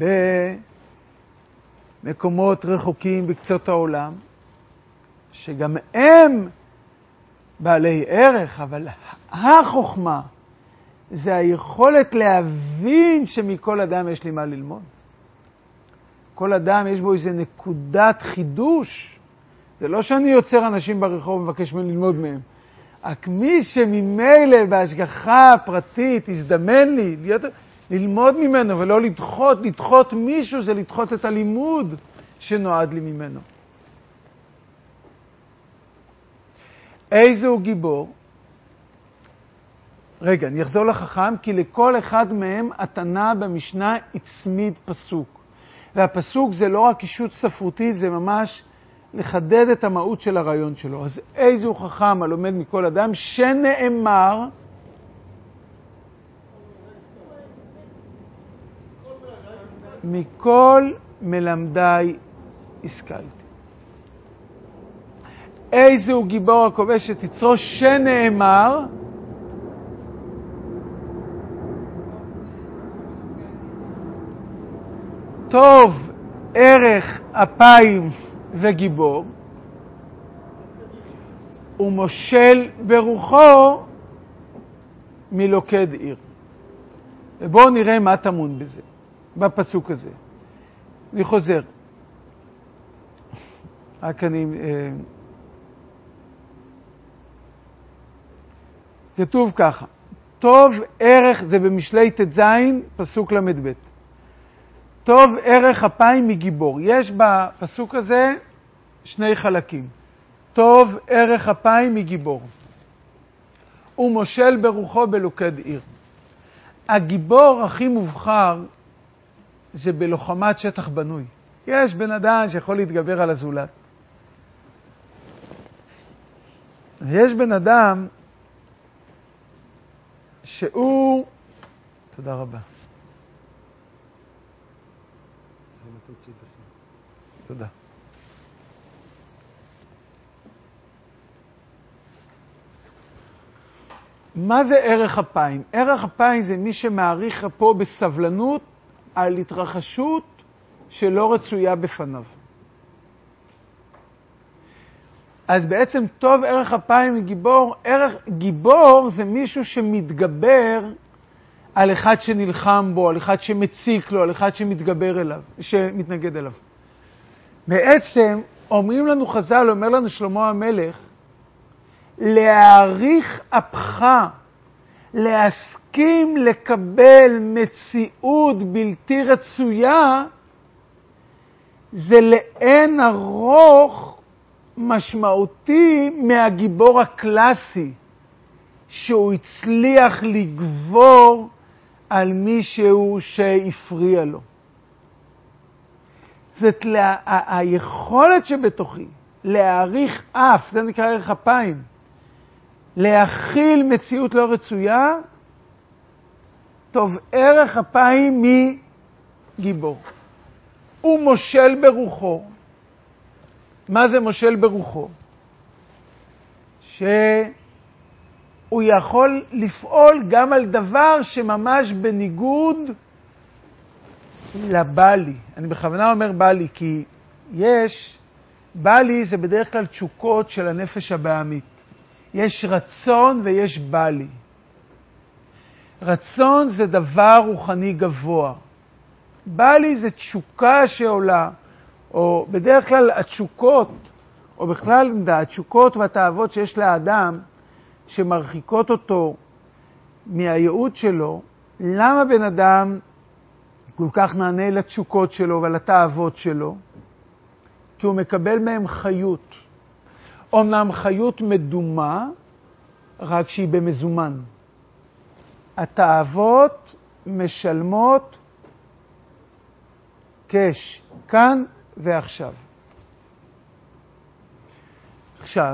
במקומות רחוקים בקצות העולם, שגם הם בעלי ערך, אבל החוכמה זה היכולת להבין שמכל אדם יש לי מה ללמוד. כל אדם יש בו איזה נקודת חידוש. זה לא שאני יוצר אנשים ברחוב ומבקש מהם ללמוד מהם. רק מי שממילא בהשגחה הפרטית הזדמן לי להיות, ללמוד ממנו ולא לדחות, לדחות מישהו זה לדחות את הלימוד שנועד לי ממנו. איזהו גיבור? רגע, אני אחזור לחכם, כי לכל אחד מהם התנא במשנה הצמיד פסוק. והפסוק זה לא רק אישות ספרותי, זה ממש לחדד את המהות של הרעיון שלו. אז איזהו חכם הלומד מכל אדם, שנאמר, מכל מלמדי השכלתי. איזהו גיבור הכובש את יצרו, שנאמר, טוב ערך אפיים וגיבור, ומושל ברוחו מלוכד עיר. ובואו נראה מה טמון בזה, בפסוק הזה. אני חוזר. רק אני... כתוב ככה, טוב ערך, זה במשלי ת' ז', פסוק למד ב'. טוב ערך אפיים מגיבור. יש בפסוק הזה שני חלקים. טוב ערך אפיים מגיבור. ומושל ברוחו בלוכד עיר. הגיבור הכי מובחר זה בלוחמת שטח בנוי. יש בן אדם שיכול להתגבר על הזולת. יש בן אדם שהוא... תודה רבה. תודה. מה זה ערך אפיים? ערך אפיים זה מי שמעריך פה בסבלנות על התרחשות שלא רצויה בפניו. אז בעצם טוב ערך אפיים מגיבור. ערך גיבור זה מישהו שמתגבר על אחד שנלחם בו, על אחד שמציק לו, על אחד שמתגבר אליו, שמתנגד אליו. בעצם אומרים לנו חז"ל, אומר לנו שלמה המלך, להעריך אפך, להסכים לקבל מציאות בלתי רצויה, זה לאין ארוך משמעותי מהגיבור הקלאסי, שהוא הצליח לגבור על מישהו שהפריע לו. זאת לה, ה- היכולת שבתוכי להעריך אף, זה נקרא ערך אפיים, להכיל מציאות לא רצויה, טוב ערך אפיים מגיבור. הוא מושל ברוחו. מה זה מושל ברוחו? שהוא יכול לפעול גם על דבר שממש בניגוד לבא לי. אני בכוונה אומר בא לי, כי יש, בא לי זה בדרך כלל תשוקות של הנפש הבהמית. יש רצון ויש בא לי. רצון זה דבר רוחני גבוה. בא לי זה תשוקה שעולה, או בדרך כלל התשוקות, או בכלל התשוקות והתאוות שיש לאדם, שמרחיקות אותו מהייעוד שלו. למה בן אדם כל כך נענה לתשוקות שלו ולתאוות שלו? כי הוא מקבל מהם חיות. אומנם חיות מדומה, רק שהיא במזומן. התאוות משלמות קש, כאן ועכשיו. עכשיו,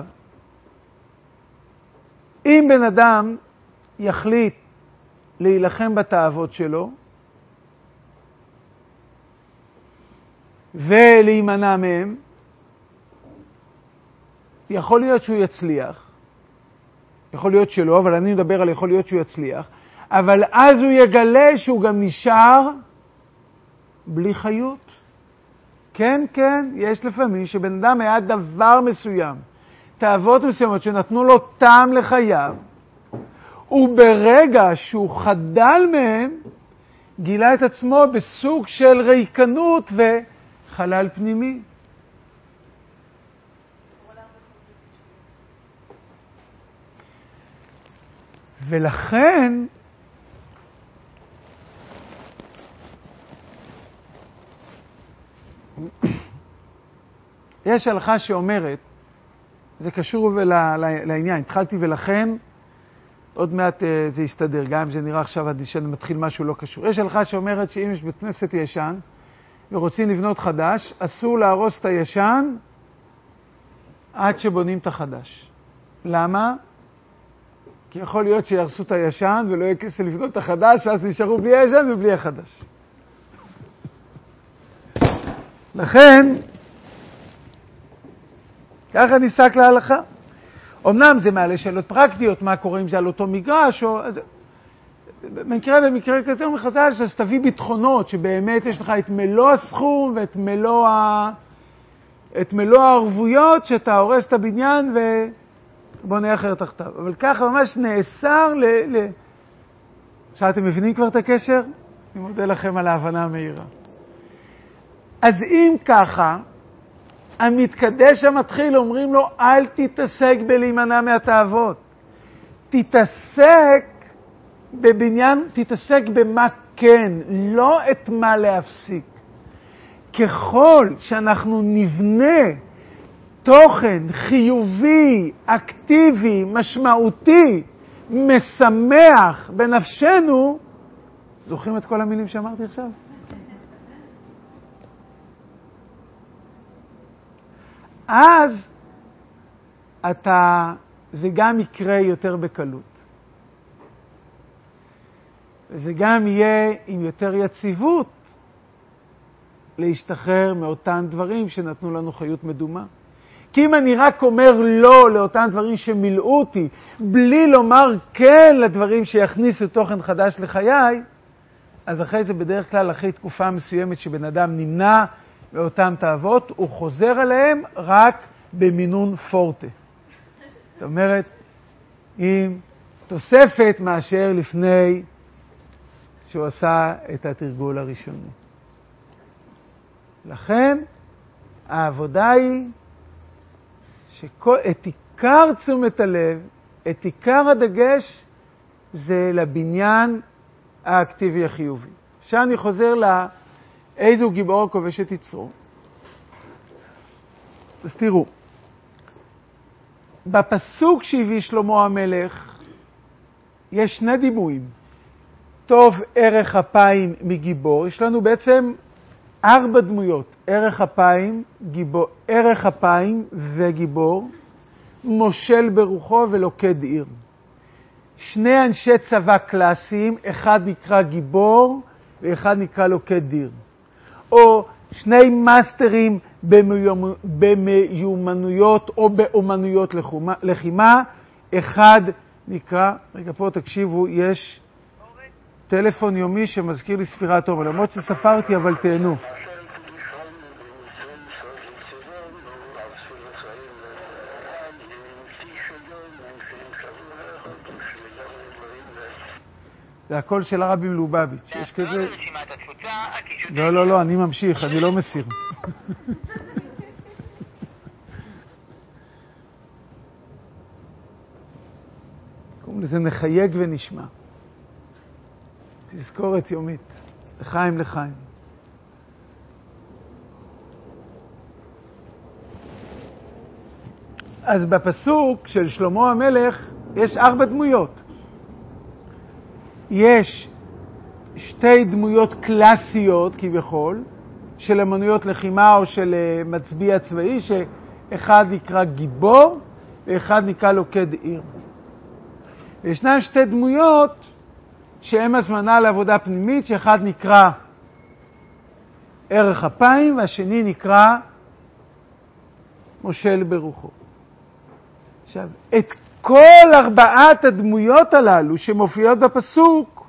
אם בן אדם יחליט להילחם בתאוות שלו ולהימנע מהם, יכול להיות שהוא יצליח, יכול להיות שלא, אבל אני מדבר על יכול להיות שהוא יצליח, אבל אז הוא יגלה שהוא גם נשאר בלי חיות. כן, כן, יש לפעמים שבן אדם היה דבר מסוים, תאוות מסוימות שנתנו לו טעם לחייו, וברגע שהוא חדל מהם, גילה את עצמו בסוג של ריקנות וחלל פנימי. ולכן, יש הלכה שאומרת, זה קשור לעניין, התחלתי ולכן, עוד מעט זה יסתדר, גם אם זה נראה עכשיו עד שאני מתחיל משהו לא קשור. יש הלכה שאומרת שאם יש בית כנסת ישן, ורוצים לבנות חדש, אסור להרוס את הישן, עד שבונים את החדש. למה? כי יכול להיות שירסו את הישן, ולא יהיה כסף לבנות את החדש, ואז נשארו בלי הישן ובלי החדש. לכן, ככה נפסק להלכה. אמנם זה מעלה שאלות פרקטיות, מה קורה אם זה על אותו מגרש, או... במקרה במקרה כזה הוא מחז"ל, אז תביא ביטחונות, שבאמת יש לך את מלוא הסכום ואת מלוא, ה... את מלוא הערבויות, שאתה הורס את הבניין ובונה אחר תחתיו. אבל ככה ממש נאסר ל... ל... עכשיו אתם מבינים כבר את הקשר? אני מודה לכם על ההבנה המהירה. אז אם ככה, המתקדש המתחיל אומרים לו, אל תתעסק בלהימנע מהתאוות. תתעסק בבניין, תתעסק במה כן, לא את מה להפסיק. ככל שאנחנו נבנה תוכן חיובי, אקטיבי, משמעותי, משמח בנפשנו, זוכרים את כל המילים שאמרתי עכשיו? אז אתה, זה גם יקרה יותר בקלות. וזה גם יהיה עם יותר יציבות להשתחרר מאותן דברים שנתנו לנו חיות מדומה. כי אם אני רק אומר לא לאותן דברים שמילאו אותי, בלי לומר כן לדברים שיכניסו תוכן חדש לחיי, אז אחרי זה בדרך כלל, אחרי תקופה מסוימת שבן אדם נמנע מאותן תאוות, הוא חוזר עליהם רק במינון פורטה. זאת אומרת, עם תוספת מאשר לפני שהוא עשה את התרגול הראשוני. לכן, העבודה היא שאת עיקר תשומת הלב, את עיקר הדגש, זה לבניין האקטיבי החיובי. עכשיו אני חוזר לאיזו גיבור כובש את יצרו. אז תראו, בפסוק שהביא שלמה המלך, יש שני דימויים. טוב ערך אפיים מגיבור. יש לנו בעצם ארבע דמויות. ערך אפיים, גיבור, ערך אפיים וגיבור, מושל ברוחו ולוקד עיר. שני אנשי צבא קלאסיים, אחד נקרא גיבור ואחד נקרא לוקד עיר. או שני מאסטרים במיומנויות או באומנויות לחימה, אחד נקרא, רגע פה תקשיבו, יש טלפון יומי שמזכיר לי ספירת עומר, למרות שספרתי אבל תהנו. זה הקול של הרבי מלובביץ', יש כזה... לא, לא, לא, אני ממשיך, אני לא מסיר. קוראים לזה נחייג ונשמע. תזכורת יומית, לחיים לחיים. אז בפסוק של שלמה המלך יש ארבע דמויות. יש שתי דמויות קלאסיות כביכול, של אמנויות לחימה או של מצביע צבאי, שאחד נקרא גיבור ואחד נקרא לוקד עיר. וישנן שתי דמויות שהן הזמנה לעבודה פנימית, שאחד נקרא ערך אפיים והשני נקרא מושל ברוחו. עכשיו, את כל ארבעת הדמויות הללו שמופיעות בפסוק,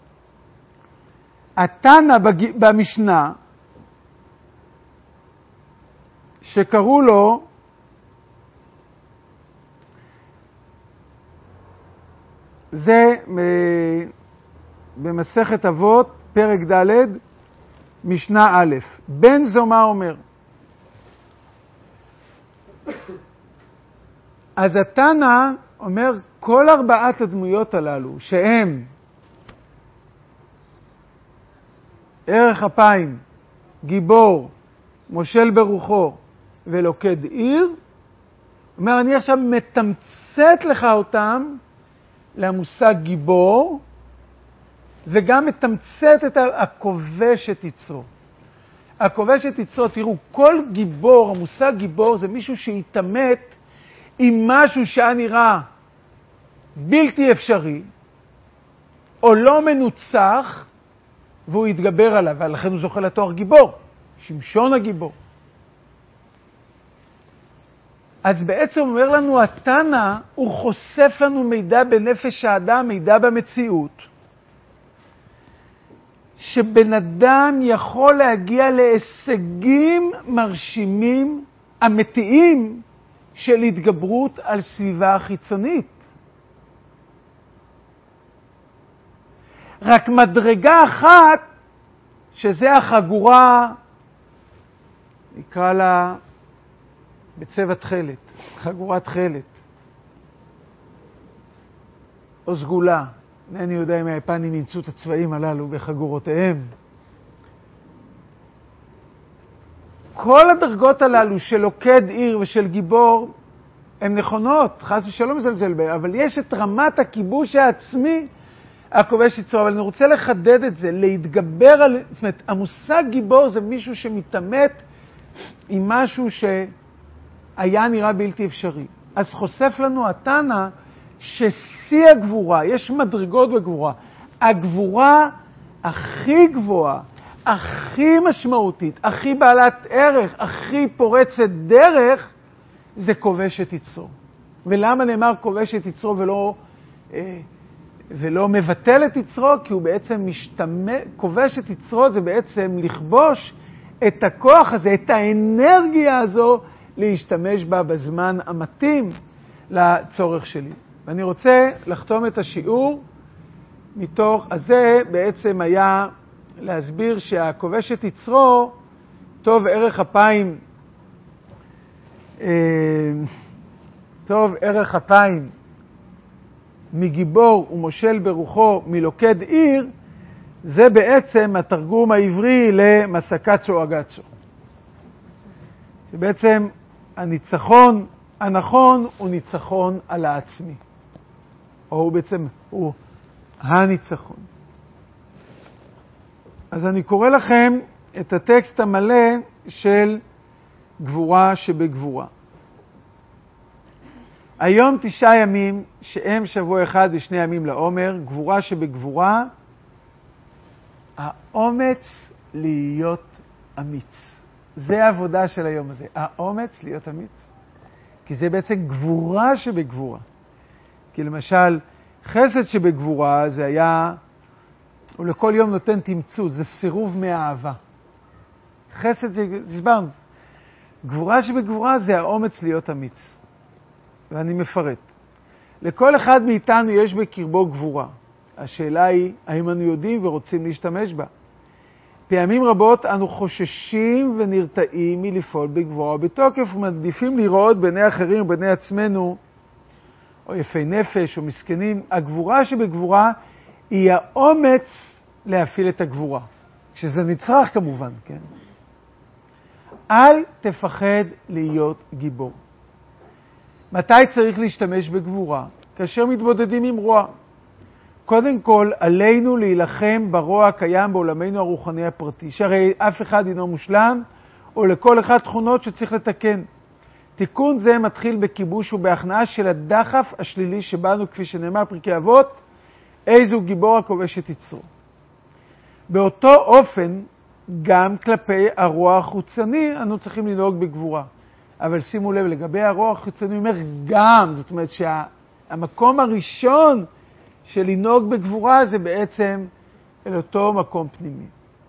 התנא במשנה, שקראו לו זה במסכת אבות, פרק ד', משנה א', בן זומא אומר. אז התנא אומר, כל ארבעת הדמויות הללו, שהם ערך אפיים, גיבור, מושל ברוחו ולוקד עיר, אומר, אני עכשיו מתמצת לך אותם למושג גיבור, וגם מתמצת את הכובש את יצרו. הכובש את יצרו, תראו, כל גיבור, המושג גיבור זה מישהו שהתאמת עם משהו שהיה נראה בלתי אפשרי, או לא מנוצח, והוא יתגבר עליו, ולכן הוא זוכה לתואר גיבור, שמשון הגיבור. אז בעצם אומר לנו, התנא הוא חושף לנו מידע בנפש האדם, מידע במציאות, שבן אדם יכול להגיע להישגים מרשימים, אמיתיים, של התגברות על סביבה חיצונית. רק מדרגה אחת, שזה החגורה, נקרא לה בצבע תכלת, חגורת תכלת, או סגולה. אני יודע אם היפנים ימצאו את הצבעים הללו בחגורותיהם. כל הדרגות הללו של לוקד עיר ושל גיבור הן נכונות, חס ושלום מזלזל בהן, אבל יש את רמת הכיבוש העצמי הכובש יצרו. אבל אני רוצה לחדד את זה, להתגבר על... זאת אומרת, המושג גיבור זה מישהו שמתאמת עם משהו שהיה נראה בלתי אפשרי. אז חושף לנו התנא ששיא הגבורה, יש מדרגות בגבורה. הגבורה הכי גבוהה, הכי משמעותית, הכי בעלת ערך, הכי פורצת דרך, זה כובש את יצרו. ולמה נאמר כובש את יצרו ולא, אה, ולא מבטל את יצרו? כי הוא בעצם משתמש, כובש את יצרו זה בעצם לכבוש את הכוח הזה, את האנרגיה הזו, להשתמש בה בזמן המתאים לצורך שלי. ואני רוצה לחתום את השיעור מתוך, אז זה בעצם היה להסביר שהכובש את יצרו, טוב ערך אפיים, טוב ערך אפיים מגיבור ומושל ברוחו מלוכד עיר, זה בעצם התרגום העברי למסקצו אגצו. שבעצם הניצחון הנכון הוא ניצחון על העצמי. או הוא בעצם, הוא הניצחון. אז אני קורא לכם את הטקסט המלא של גבורה שבגבורה. היום תשעה ימים שהם שבוע אחד ושני ימים לעומר, גבורה שבגבורה, האומץ להיות אמיץ. זה העבודה של היום הזה, האומץ להיות אמיץ. כי זה בעצם גבורה שבגבורה. כי למשל, חסד שבגבורה זה היה, הוא לכל יום נותן תמצות, זה סירוב מהאהבה. חסד שסברנו. גבורה שבגבורה זה האומץ להיות אמיץ. ואני מפרט. לכל אחד מאיתנו יש בקרבו גבורה. השאלה היא, האם אנו יודעים ורוצים להשתמש בה? פעמים רבות אנו חוששים ונרתעים מלפעול בגבורה בתוקף, ומעדיפים לראות בעיני אחרים ובעיני עצמנו, או יפי נפש או מסכנים. הגבורה שבגבורה היא האומץ להפעיל את הגבורה. כשזה נצרך כמובן, כן? אל תפחד להיות גיבור. מתי צריך להשתמש בגבורה? כאשר מתבודדים עם רוע. קודם כל, עלינו להילחם ברוע הקיים בעולמנו הרוחני הפרטי, שהרי אף אחד אינו מושלם, או לכל אחד תכונות שצריך לתקן. תיקון זה מתחיל בכיבוש ובהכנעה של הדחף השלילי שבנו, כפי שנאמר פרקי אבות, איזו גיבור הכובש את יצרו. באותו אופן, גם כלפי הרוע החוצני, אנו צריכים לנהוג בגבורה. אבל שימו לב, לגבי הרוע החוצני, הוא אומר גם, זאת אומרת שהמקום הראשון של לנהוג בגבורה זה בעצם אל אותו מקום פנימי.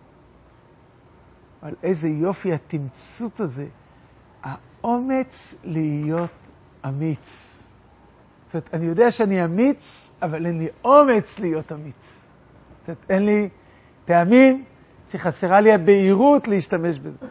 אבל איזה יופי התמצות הזה, האומץ להיות אמיץ. זאת אומרת, אני יודע שאני אמיץ, אבל אין לי אומץ להיות אמיץ. זאת אומרת, אין לי פעמים שחסרה לי הבהירות להשתמש בזה.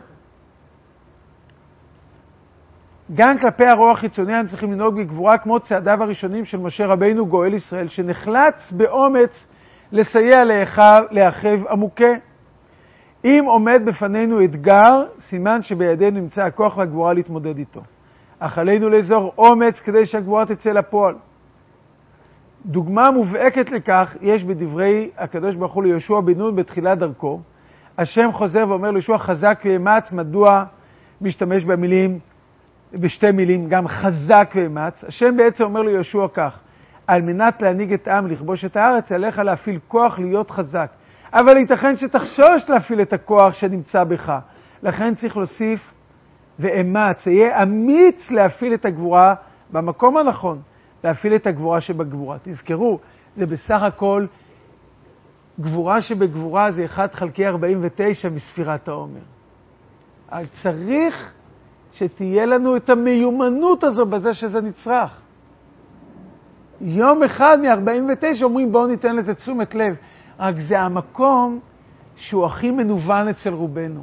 גם כלפי הרוע החיצוני אנחנו צריכים לנהוג בגבורה כמו צעדיו הראשונים של משה רבינו גואל ישראל, שנחלץ באומץ לסייע לאחיו, לאחיו המוכה. אם עומד בפנינו אתגר, סימן שבידינו נמצא הכוח והגבורה להתמודד איתו. אך עלינו לאזור אומץ כדי שהגבורה תצא לפועל. דוגמה מובהקת לכך יש בדברי הקדוש ברוך הוא ליהושע בן נון בתחילת דרכו. השם חוזר ואומר ליהושע חזק ואמץ, מדוע משתמש במילים, בשתי מילים, גם חזק ואמץ. השם בעצם אומר ליהושע כך, על מנת להנהיג את העם לכבוש את הארץ, עליך להפעיל כוח להיות חזק. אבל ייתכן שתחשוש להפעיל את הכוח שנמצא בך. לכן צריך להוסיף ואמץ, יהיה אמיץ להפעיל את הגבורה במקום הנכון, להפעיל את הגבורה שבגבורה. תזכרו, זה בסך הכל, גבורה שבגבורה זה אחד חלקי ארבעים ותשע מספירת העומר. אבל צריך שתהיה לנו את המיומנות הזו בזה שזה נצרך. יום אחד מ-ארבעים ותשע אומרים בואו ניתן לזה תשומת לב. רק זה המקום שהוא הכי מנוון אצל רובנו.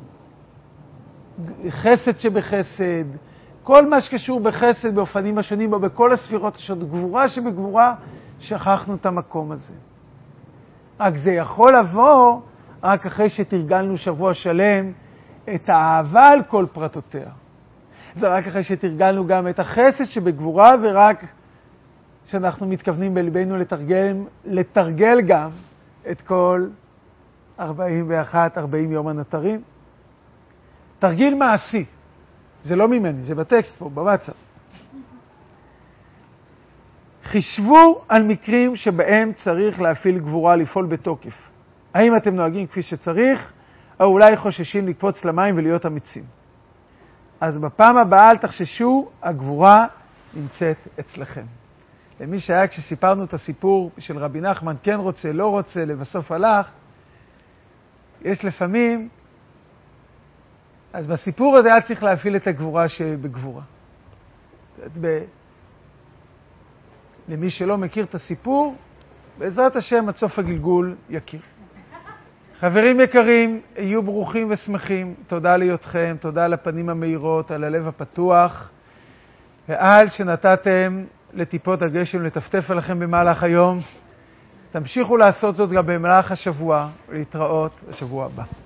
חסד שבחסד, כל מה שקשור בחסד באופנים השונים, או בכל הספירות השונות, גבורה שבגבורה, שכחנו את המקום הזה. רק זה יכול לבוא רק אחרי שתרגלנו שבוע שלם את האהבה על כל פרטותיה. זה רק אחרי שתרגלנו גם את החסד שבגבורה, ורק שאנחנו מתכוונים בלבנו לתרגל, לתרגל גם את כל ארבעים ואחת ארבעים יום הנותרים. תרגיל מעשי. זה לא ממני, זה בטקסט פה, בוואטסאפ. חישבו על מקרים שבהם צריך להפעיל גבורה, לפעול בתוקף. האם אתם נוהגים כפי שצריך, או אולי חוששים לקפוץ למים ולהיות אמיצים. אז בפעם הבאה אל תחששו, הגבורה נמצאת אצלכם. למי שהיה כשסיפרנו את הסיפור של רבי נחמן, כן רוצה, לא רוצה, לבסוף הלך, יש לפעמים אז בסיפור הזה היה צריך להפעיל את הגבורה שבגבורה. ב... למי שלא מכיר את הסיפור, בעזרת השם עד סוף הגלגול יכיר. חברים יקרים, יהיו ברוכים ושמחים. תודה להיותכם, תודה על הפנים המאירות, על הלב הפתוח, ועל שנתתם לטיפות הגשם לטפטף עליכם במהלך היום. תמשיכו לעשות זאת גם במהלך השבוע, ולהתראות בשבוע הבא.